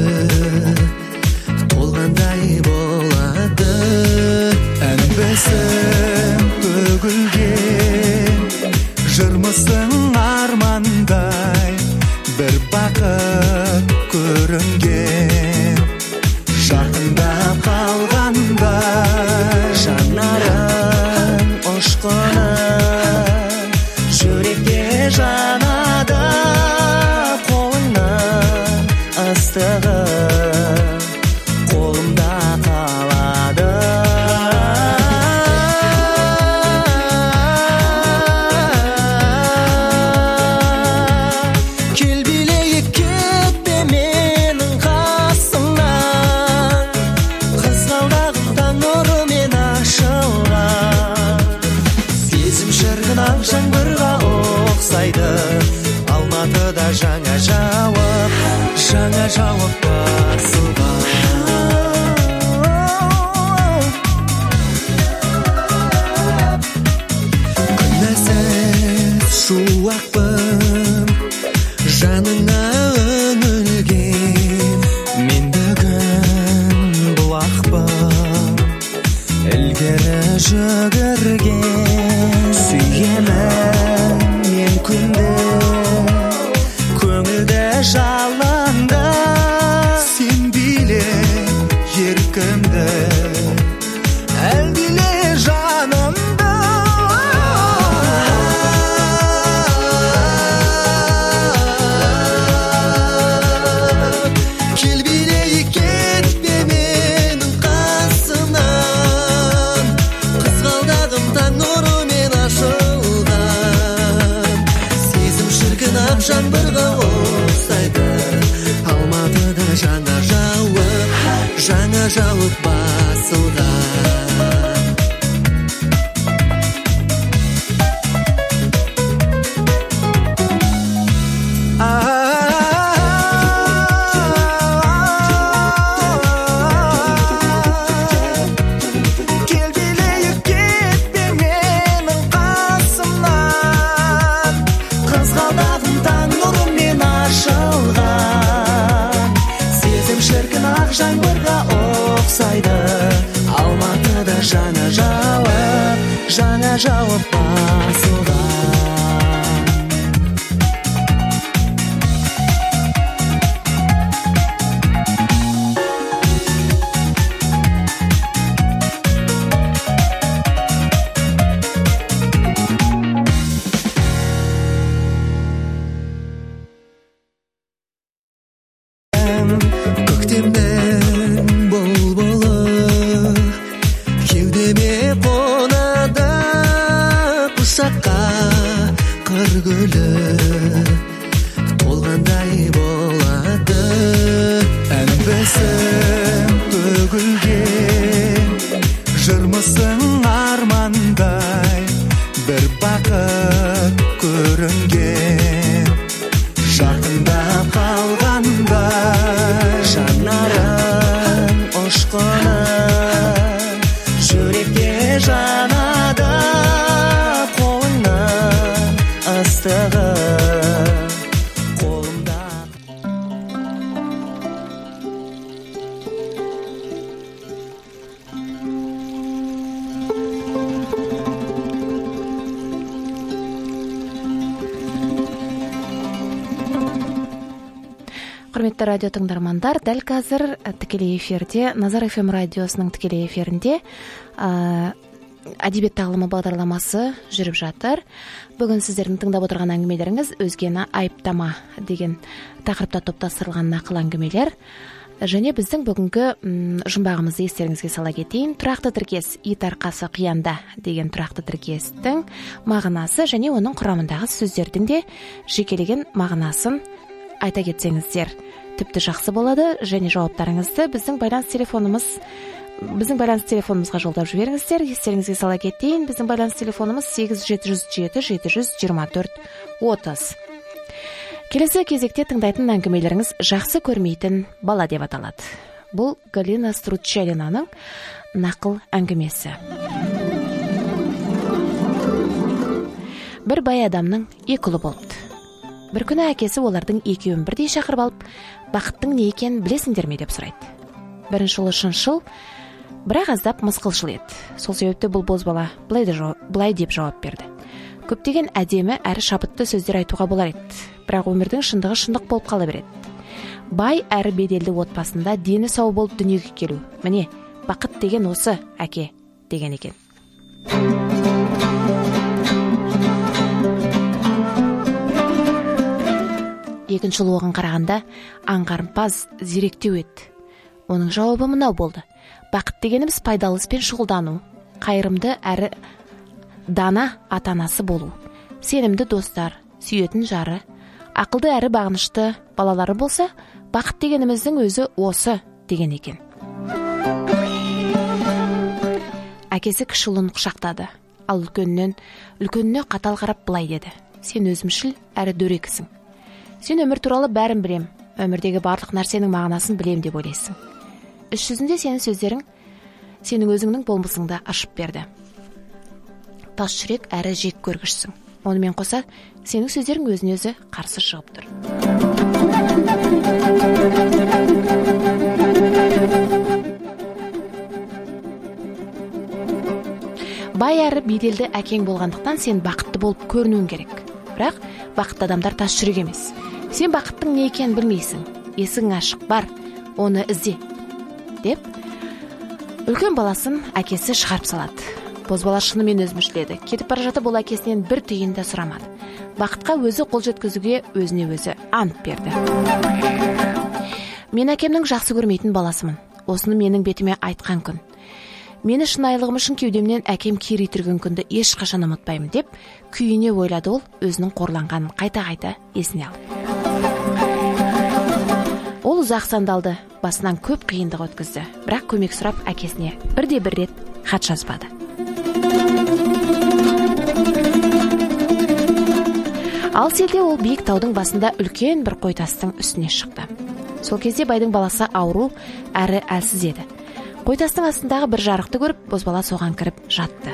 Speaker 3: толғандай болады. Әнбісім төгілген жырмысың армандай, бір бақыт көрінген жақындап қалғандай. Жанарың ұшқыны жүрекке жанады, қолыңнан ыстығы қолымда қалады. Алматыда жаңа жауып, жаңа жауып басылған. Күнәсіз шуақпын, жаныңа үңілген. Мен бүгін бұлақпын, ілгері жүгірген. Сүйемін мен күнді, көңілді жалынды. Сен биле еркімді, әлдиле жан жауып басылған. Алматыда жаңа жауып, жаңа жауып басылған. Көктемнің бұлбұлы кеудеме қонады, құшаққа қыр гүлі толғандай болады. Әнбісің төгілген жырмысың армандай, бір бақыт көрінген жақындап қалғандай. Жанарың ұшқыны жүрекке жанады, қолыңның ыстығы қолымда.
Speaker 1: Құрметті радио тыңдармандар, дәл қазір тікелей эфирде, Назар эф эм радиосының тікелей эфирінде әдебиет тағылымы бағдарламасы жүріп жатыр. Бүгін сіздердің тыңдап отырған әңгімелеріңіз өзгені айыптама деген тақырыпта топтастырылған нақыл әңгімелер. Және біздің бүгінгі жұмбағымызды естеріңізге сала кетейін. Тұрақты тіркес ит арқасы қиянда деген тұрақты тіркестің мағынасы және оның құрамындағы сөздердің де жекелеген мағынасын айта кетсеңіздер тіпті жақсы болады. Және жауаптарыңызды біздің байланыс телефонымыз біздің байланыс телефонымызға жолдап жіберіңіздер. Естеріңізге сала кетейін, біздің байланыс телефонымыз сегіз жеті жүз жеті жеті жүз жиырма төрт отыз. Келесі кезекте тыңдайтын әңгімелеріңіз жақсы көрмейтін бала деп аталады. Бұл Галина Стручалинаның нақыл әңгімесі. Бір бай адамның екі ұлы болыпты. Бір күні әкесі олардың екеуін бірдей шақырып алып, бақыттың не екенін білесіңдер ме деп сұрайды. Бірінші ұлы шыншыл, бірақ аздап мысқылшыл еді. Сол себепті бұл бозбала былай, былай деп жауап берді. Көптеген әдемі әрі шабытты сөздер айтуға болар еді, бірақ өмірдің шындығы шындық болып қала береді. Бай әрі беделді отбасында дені сау болып дүниеге келу. Міне, бақыт деген осы, әке, деген екен. Екінші ұлы оған қарағанда аңғарымпаз, зеректеу еді. Оның жауабы мынау болды. Бақыт дегеніміз пайдалы іспен шұғылдану, қайырымды әрі дана ата-анасы болу, сенімді достар, сүйетін жары, ақылды әрі бағынышты балалары болса, бақыт дегеніміздің өзі осы деген екен. Әкесі кіші ұлын құшақтады, ал үлкеннен үлкеніне қатал қарап былай деді. Сен өзімшіл әрі дөрекісің. Сен өмір туралы бәрін білем, өмірдегі барлық нәрсенің мағынасын білем деп ойлайсың. Іс жүзінде сенің сөздерің сенің өзіңнің болмысыңды ашып берді. Тас жүрек әрі жек көргішсің. Онымен қоса, сенің сөздерің өзіне өзі қарсы шығып тұр. Бай әрі беделді әкең болғандықтан сен бақытты болып көрінуің керек. Бірақ бақытты адамдар тас жүрек емес. Сен бақыттың не екенін білмейсің. Есің ашық, бар, оны ізде. Деп, үлкен баласын әкесі шығарып салады. Бозбала шынымен өзімшіл еді. Кетіп бара жатып ол әкесінен бір тиын да сұрамады. Бақытқа өзі қол жеткізуге өзіне өзі ант берді. Мен әкемнің жақсы көрмейтін баласымын. Осыны менің бетіме айтқан күн. Мені шынайылығым үшін кеудемнен әкем кері итірген күнді ешқашан ұмытпаймын деп, күйіне ойлады ол өзінің қорланғанын қайта-қайта есіне алды. Ол ол ұзақ сандалды, басынан көп қиындық өткізді, бірақ көмек сұрап әкесіне бірде бір рет хат жазбады. Ал селде ол биік таудың басында үлкен бір қойтастың үстіне шықты. Сол кезде байдың баласы ауру әрі әлсіз еді. Қойтастың астындағы бір жарықты көріп, бозбала соған кіріп жатты.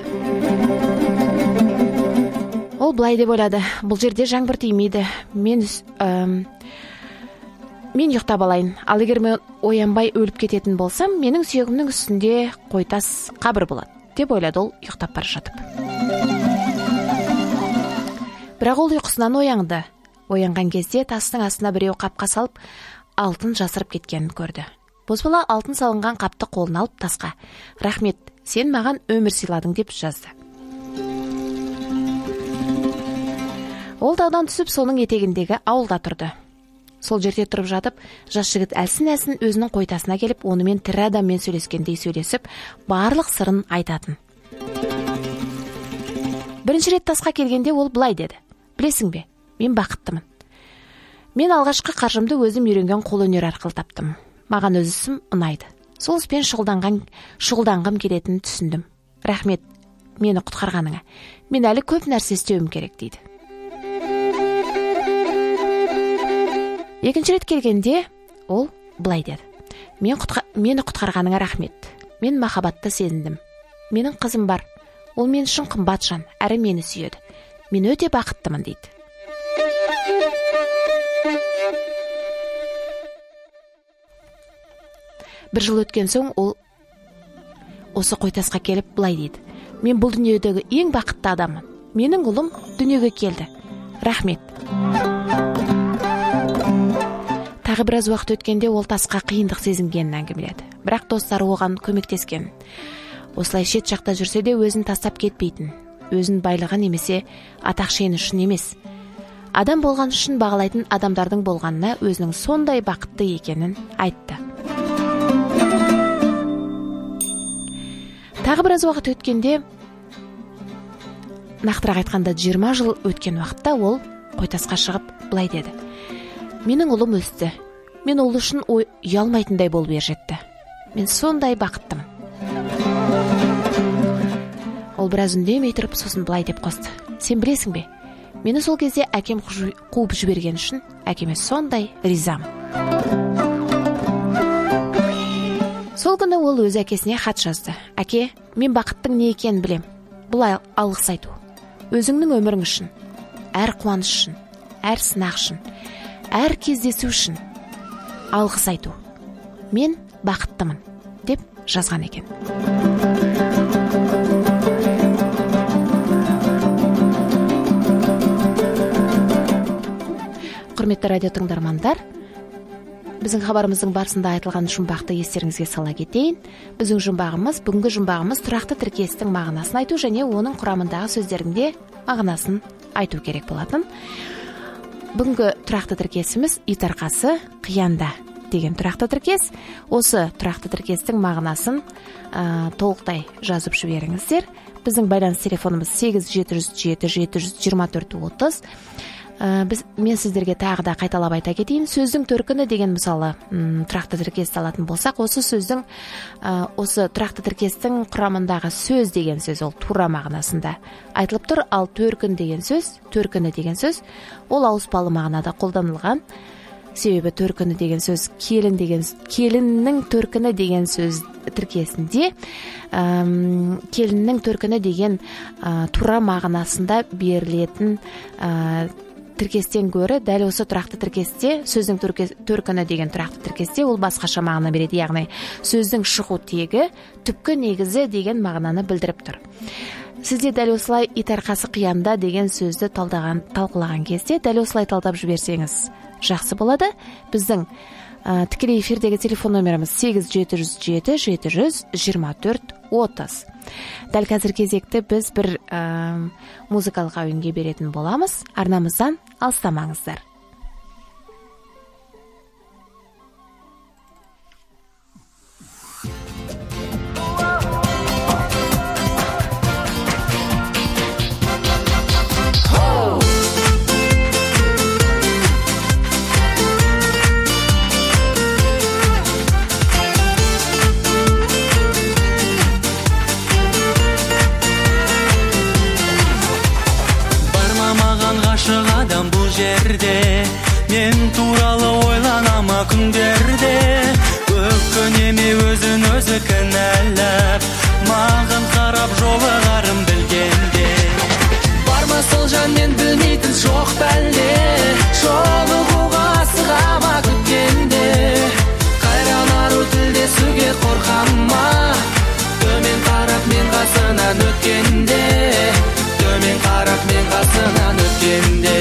Speaker 1: Ол былай деп ойлады: бұл жерде жаңбыр тимейді, мен ә, мен ұйықтап алайын. Ал егер мен оянбай өліп кететін болсам, менің сүйегімнің үстінде қойтас қабір болады, деп ойлады ол ұйықтап бара жатып. Бірақ ол ұйқысынан оянды. Оянған кезде тастың астына біреу қапқа салып, алтын жасырып кеткенін көрді. Бозбала алтын салынған қапты қолына алып тасқа: рахмет, сен маған өмір сыйладың, деп жазды. Ол таудан түсіп, соның етегіндегі ауылда тұрды. Сол жерде тұрып жатып, жас жігіт әлсін-әлсін өзінің қойтасына келіп, онымен тірі адаммен сөйлескендей сөйлесіп, барлық сырын айтатын. Бірінші рет тасқа келгенде ол былай деді: білесің бе, мен бақыттымын. Мен алғашқы қаржымды өзім үйренген қол өнер арқылы таптым. Маған өз ісім ұнайды. Сол іспен шұғылданған, шұғылданғым келетінін түсіндім. Рахмет, мені құтқарғаныңа. Мен әлі көп нәрсе істеуім керек, дейді. Екінші рет келгенде ол былай деді: Мен құтқа... мені құтқарғаныңа рахмет. Мен махаббатты сезіндім. Менің қызым бар. Ол мен үшін қымбат жан, әрі мені сүйеді. Мен өте бақыттымын, дейді. Бір жыл өткен соң ол осы қойтасқа келіп былай дейді: мен бұл дүниедегі ең бақытты адаммын. Менің ұлым дүниеге келді. Рахмет. Тағы біраз уақыт өткенде ол тасқа қиындық сезінгенін әңгімеледі. Бірақ достары оған көмектескен. Осылай шет жақта жүрсе де өзін тастап кетпейтін. Өзін байлығы немесе атақ-шен үшін емес, адам болған үшін бағалайтын адамдардың болғанына өзінің сондай бақытты екенін айтты. Тағы біраз уақыт өткенде, нақтырақ айтқанда жиырма жыл өткен уақытта, ол қойтасқа шығып былай деді: менің ұлым өсті. Мен ол үшін ұялмайтындай болып ержетті. Мен сондай бақыттымын. Ол біраз үндемей тұрып, сосын былай деп қосты: сен білесің бе, мені сол кезде әкем қуып жіберген үшін әкеме сондай ризамын. Сол күні ол өз әкесіне хат жазды: әке, мен бақыттың не екенін білем. Бұл алғыс айту. Өзіңнің өмірің үшін, әр қуаныш үшін, әр сынақ үшін, әр кездесу үшін алғыс айту. Мен бақыттымын, деп жазған екен. Құрметті радио тыңдармандар, біздің хабарымыздың барысында айтылған жұмбақты естеріңізге сала кетейін. Біздің жұмбағымыз, бүгінгі жұмбағымыз тұрақты тіркестің мағынасын айту және оның құрамындағы сөздерінде мағынасын айту керек болатын. Бүгінгі тұрақты тіркесіміз итарқасы қиянда деген тұрақты тіркес. Осы тұрақты тіркестің мағынасын ә, толықтай жазып жіберіңіздер. Біздің байланыс телефонымыз сегіз жеті жүз жеті жеті жүз жиырма төрт отыз. Ә, біз, мен сіздерге тағы да қайталап айта кетейін. Сөздің төркіні деген, мысалы, м, тұрақты тіркесті алатын болсақ, осы сөздің ә, осы тұрақты тіркестің құрамындағы сөз деген сөз ол тура мағынасында айтылып тұр. Ал төркін деген сөз, төркіні деген сөз ол ауыспалы мағынада қолданылған. Себебі төркіні деген сөз келін деген, келіннің төркіні деген сөз тіркесінде ә, келіннің төркіні деген ә, тура мағынасында берілетін ә, тіркестен гөрі дәл осы тұрақты тіркесте сөздің төркіні деген тұрақты тіркесте ол басқаша мағына береді. Яғни сөздің шығу тегі, түпкі негізі деген мағынаны білдіріп тұр. Сізде дәл осылай итарқасы қиянда деген сөзді талдаған, талқылаған кезде дәл осылай талдап жіберсеңіз жақсы болады. Біздің ә, тікелей эфирдегі телефон номеріміз сегіз жеті жүз жеті жеті жүз жиырма төрт отыз. Дәл қазір кезекті біз бір ә, музыкалық әуенге беретін боламыз. Арнамыздан алыстамаңыздар.
Speaker 3: жерде, мен туралы ойланама күндерде. Өкін еме өзін өзі кінәлап, маған қарап жолығарым білгенде. Барма сол жан мен білмейтін жоқ бәлде, жолығуға асығама күткенде. Қайран ару тілдесуге қорқама, төмен қарап мен қасынан өткенде, төмен қарап мен қасынан өткенде.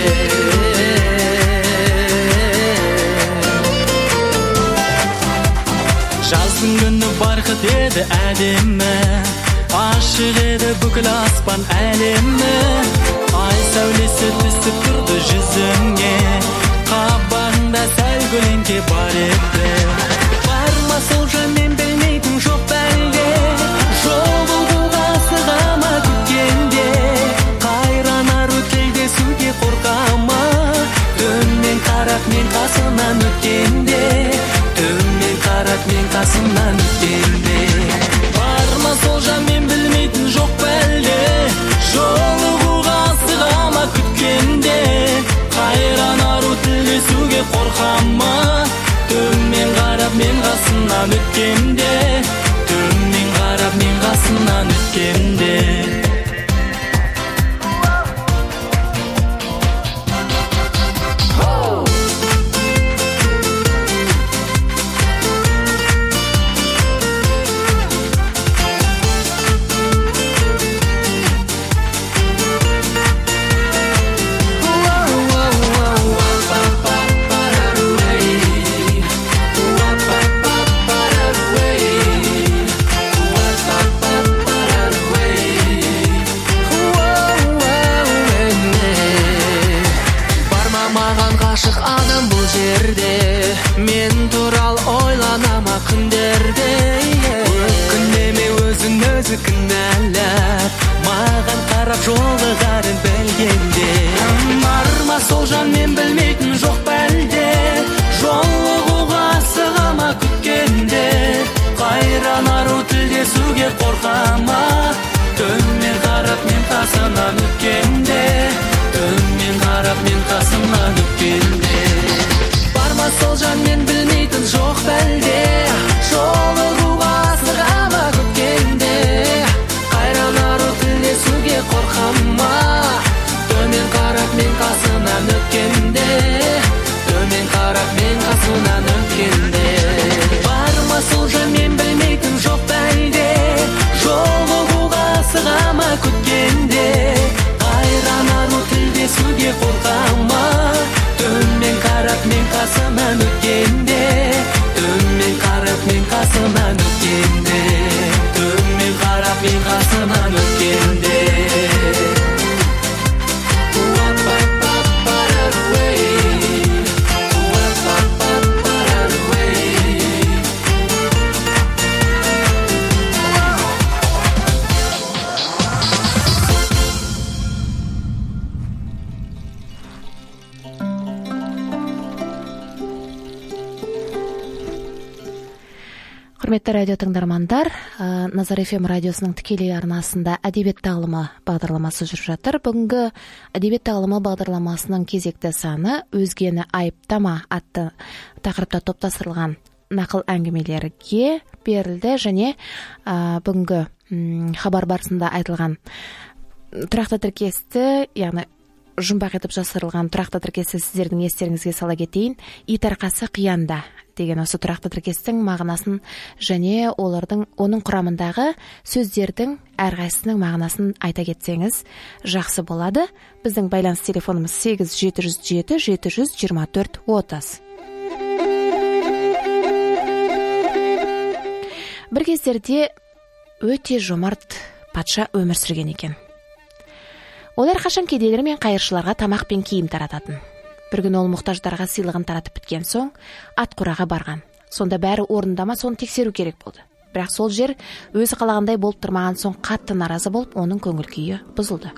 Speaker 3: Жаздың күні барқыт еді әдемі, ашық еді бүкіл аспан әлемі. Ай сәулесі түсіп тұрды жүзіңе, қабағыңда сәл көлеңке бар еді. Барма сол жан мен білмейтін жоқ бәлде, жолығуға асығама күткенде. Қайран ару тілдесуге қорқама, төмен қарап мен қасынан өткенде, төмен қарап мен қасынан өткенде. Барма сол жан мен білмейтін жоқ бәлде, жолығуға асығама күткенде. Қайран ару тілдесуге қорқама, төмен қарап мен қасынан өткенде, төмен қарап мен қасынан өткенде. Мен турал ойланама күндерде, өкінеме өзін өзі кінәлап, маған қарап жолығарын білгенде. Барма сол жан мен білмейтін жоқ бәлде, жолығуға асығама күткенде. Қайран ару тілдесуге қорқама, төмен қарап мен қасынан өткенде, төмен қарап мен қасынан өткенде. Барма сол жан мен білмейтін жоқ бәлде, жолығуға асығама күткенде. Қайран ару тілдесуге қорқама, төмен қарап мен қасынан өткенде, төмен қарап мен қасынан өткенде. Барма сол жан мен білмейтін жоқ бәлде, жолығуға асығама күткенде. Қайран ару тілдесуге қорқама, төмен қарап мен қасынан өткенде, төмен қарап мен қасынан өткенде, төмен қарап мен қасынан өткенде.
Speaker 1: Құрметті радио тыңдармандар, Назар эф эм радиосының тікелей арнасында әдебиет тағылымы бағдарламасы жүріп жатыр. Бүгінгі әдебиет тағылымы бағдарламасының кезекті саны «Өзгені айыптама» атты тақырыпта топтастырылған нақыл әңгімелерге берілді, және бүгінгі хабар барысында айтылған тұрақты тіркесті, яғни жұмбақ етіп жасырылған тұрақты тіркесті сіздердің естеріңізге сала кетейін. Ит арқасы қиянда деген осы тұрақты тіркестің мағынасын және олардың оның құрамындағы сөздердің әрқайсысының мағынасын айта кетсеңіз жақсы болады. Біздің байланыс телефонымыз сегіз жеті жүз жеті жеті жүз жиырма төрт отыз. Бір кездерде өте жомарт патша өмір сүрген екен. Олар қашан кедейлер мен қайыршыларға тамақ пен киім тарататын. Бір күн ол мұқтаждарға сыйлығын таратып біткен соң ат қораға барған. Сонда бәрі орындама, соны тексеру керек болды. Бірақ сол жер өзі қалағандай болып тұрмаған соң қатты наразы болып, оның көңіл күйі бұзылды.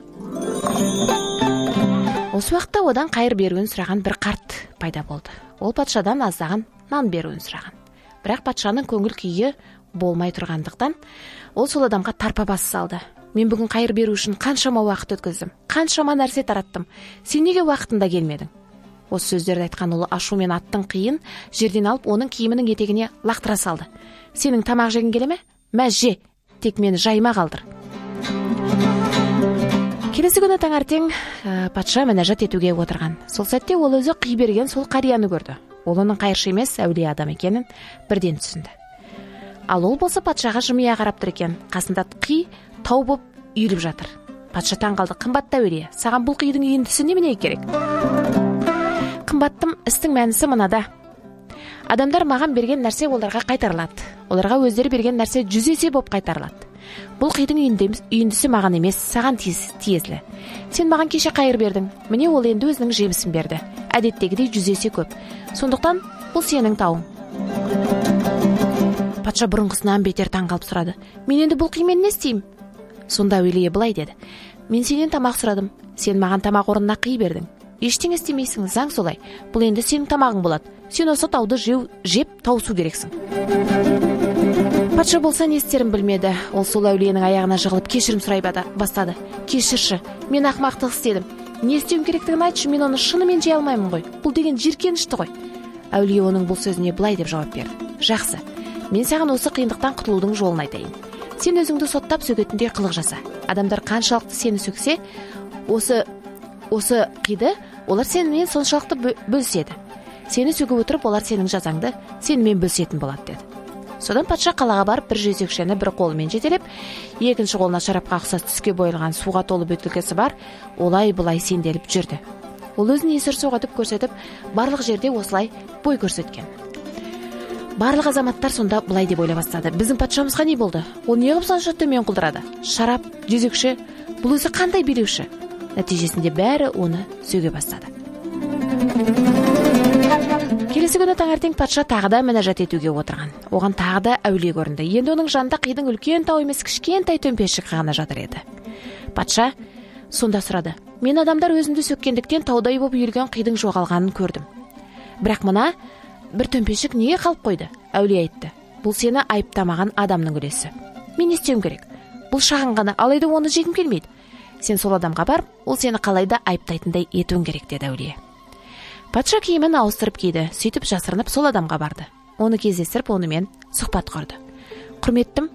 Speaker 1: Осы уақытта одан қайыр беруін сұраған бір қарт пайда болды. Ол патшадан аздаған нан беруін сұраған. Бірақ патшаның көңіл күйі болмай тұрғандықтан, ол сол адамға тарпа бас салды. Мен бүгін қайыр беру үшін қаншама уақыт өткіздім, қаншама нәрсе тараттым. Сен неге уақытында келмедің? осы сөздерді айтқан ол ашумен аттың қиын жерден алып оның киімінің етегіне лақтыра салды. Сенің тамақ жегің келе ме? Мә же, тек мені жайма қалдыр. Келесі күні таңертең патша мінәжат етуге отырған. Сол сәтте ол өзі қи берген сол қарияны көрді. Ол оның қайыршы емес, әулие адам екенін бірден түсінді. Ал ол болса патшаға жымия қарап тұр екен. Қасында қи тау боп үйіліп жатыр. Патша таң қалды. Қымбатты әулие, саған бұл қидың үйіндісі немене керек? Қымбаттым, істің мәнісі мынада. Адамдар маған берген нәрсе оларға қайтарылады. Оларға өздері берген нәрсе жүз есе боп қайтарылады. Бұл қидың үйіндісі маған емес, саған тиесілі. Сен маған кеше қайыр бердің. Міне ол енді өзінің жемісін берді. Әдеттегідей жүз есе көп. Сондықтан бұл сенің тауың. Патша бұрынғысынан бетер таң қалып сұрады. Мен енді бұл қимен не істеймін? Сонда әулие былай деді. Мен сенен тамақ сұрадым. Сен маған тамақ орнына қи бердің. Ештеңе істемейсің, заң солай. Бұл енді сенің тамағың болады. Сен осы тауды жеу, жеп тауысу керексің. Патша болса не істерін білмеді. Ол сол әулиенің аяғына жығылып кешірім сұрай бастады. Кешірші, мен ақымақтық істедім. Не істеуім керектігін айтшы, мен оны шынымен жей алмаймын ғой. Бұл деген жиіркенішті ғой. Әулие оның бұл сөзіне былай деп жауап берді. Жақсы, мен саған осы қиындықтан құтылудың жолын айтайын. Сен өзіңді соттап сөгетіндей қылық жаса. Адамдар қаншалықты сені сөксе, осы осы қиды олар сенімен соншалықты бөліседі. Сені сөгіп отырып, олар сенің жазаңды сенімен бөлісетін болады деді. Содан патша қалаға барып бір жезөкшені бір қолымен жетелеп, екінші қолына шарапқа ұқсас түске бойылған суға толы бөтелкесі бар, олай бұлай сенделіп жүрді. Ол өзін есір соғытып көрсетіп, барлық жерде осылай бой көрсеткен. Барлық азаматтар сонда былай деп ойлай бастады. Біздің патшамызға не болды? Ол неғып сонша төмен құлдырады? Шарап, жезөкше, бұл өзі қандай билеуші? Нәтижесінде бәрі оны сөге бастады. Келесі күні таңертең патша тағы да мінәжат етуге отырған. Оған тағы да әулие көрінді. Енді оның жанында қидың үлкен тау емес кішкентай төмпешік ғана жатыр еді. Патша сонда сұрады. Мен адамдар өзімді сөккендіктен таудай боп үйілген қидың жоғалғанын көрдім. Бірақ мына бір төмпешік неге қалып қойды? Әулие айтты. Бұл сені айыптамаған адамның үлесі. Мен не істеуім керек? Бұл шағын ғана, алайда оны жегім келмейді. Сен сол адамға бар, ол сені қалайда айыптайтындай етуің керек деді әулие. Патша киімін ауыстырып киді, сөйтіп жасырынып сол адамға барды. Оны кездестіріп, онымен сұхбат құрды. Құрметтім,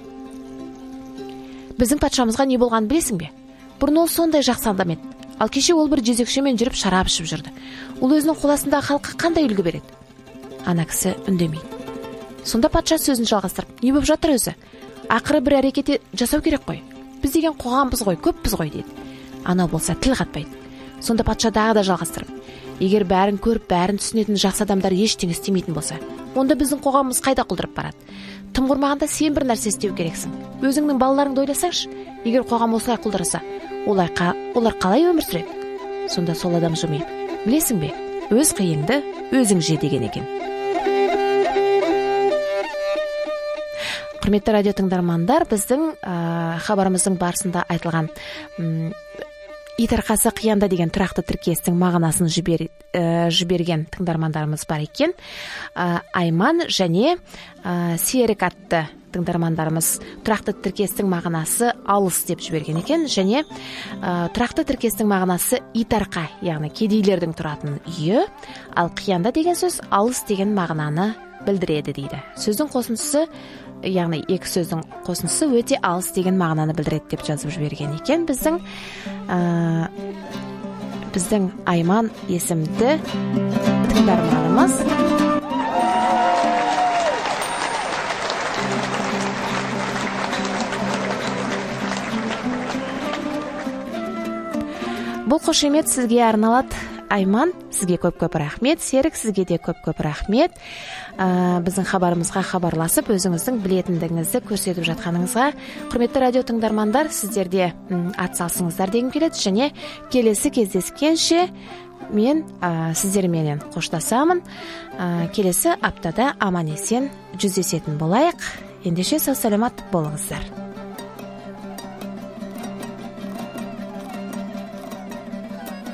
Speaker 1: біздің патшамызға не болғанын білесің бе? Бұрын ол сондай жақсы адам еді. Ал кеше ол бір жезөкшемен жүріп шарап ішіп жүрді. Ол өзінің қоластындағы халыққа қандай үлгі береді? Ана кісі үндемейді. Сонда патша сөзін жалғастырып, не болып жатыр өзі? Ақыры бір әрекет жасау керек қой. Біз деген қоғамбыз ғой, көппіз ғой деді. Анау болса тіл қатпайды. Сонда патша дағы да жалғастырып, егер бәрін көріп, бәрін түсінетін жақсы адамдар ештеңе істемейтін болса, онда біздің қоғамымыз қайда құлдырып барады? Тым құрмағанда сен бір нәрсе істеу керексің. Өзіңнің балаларыңды ойласаңшы, егер қоғам осылай құлдырса, олар қалай өмір сүреді? Сонда сол адам жымиып, білесің бе, өз қиыңды өзің же деген екен. Құрметті радио тыңдармандар, біздің хабарымыздың барысында айтылған итарқасы қиянда деген тұрақты тіркестің мағынасын жібер, ә, жіберген тыңдармандарымыз бар екен. Ә, Айман және ә, Серік атты тыңдармандарымыз тұрақты тіркестің мағынасы алыс деп жіберген екен, және ә, тұрақты тіркестің мағынасы итарқа, яғни кедейлердің тұратын үйі, ал қиянда деген сөз алыс деген мағынаны білдіреді дейді. Сөздің қосындысы, яғни екі сөздің қосындысы өте алыс деген мағынаны білдіреді деп жазып жіберген екен біздің ә, біздің Айман есімді тыңдарманымыз. Бұл қошемет сізге арналады. Айман, сізге көп-көп рахмет. Серік, сізге де көп-көп рахмет. Ә, біздің хабарымызға хабарласып, өзіңіздің білетіндігіңізді көрсетіп жатқаныңызға. Құрметті радио тыңдармандар, сіздерде ат салсыңыздар дегім келеді, және келесі кездескенше мен ә, сіздерменен қоштасамын. Ә, келесі аптада аман есен жүздесетін болайық. Ендеше сау саламат болыңыздар.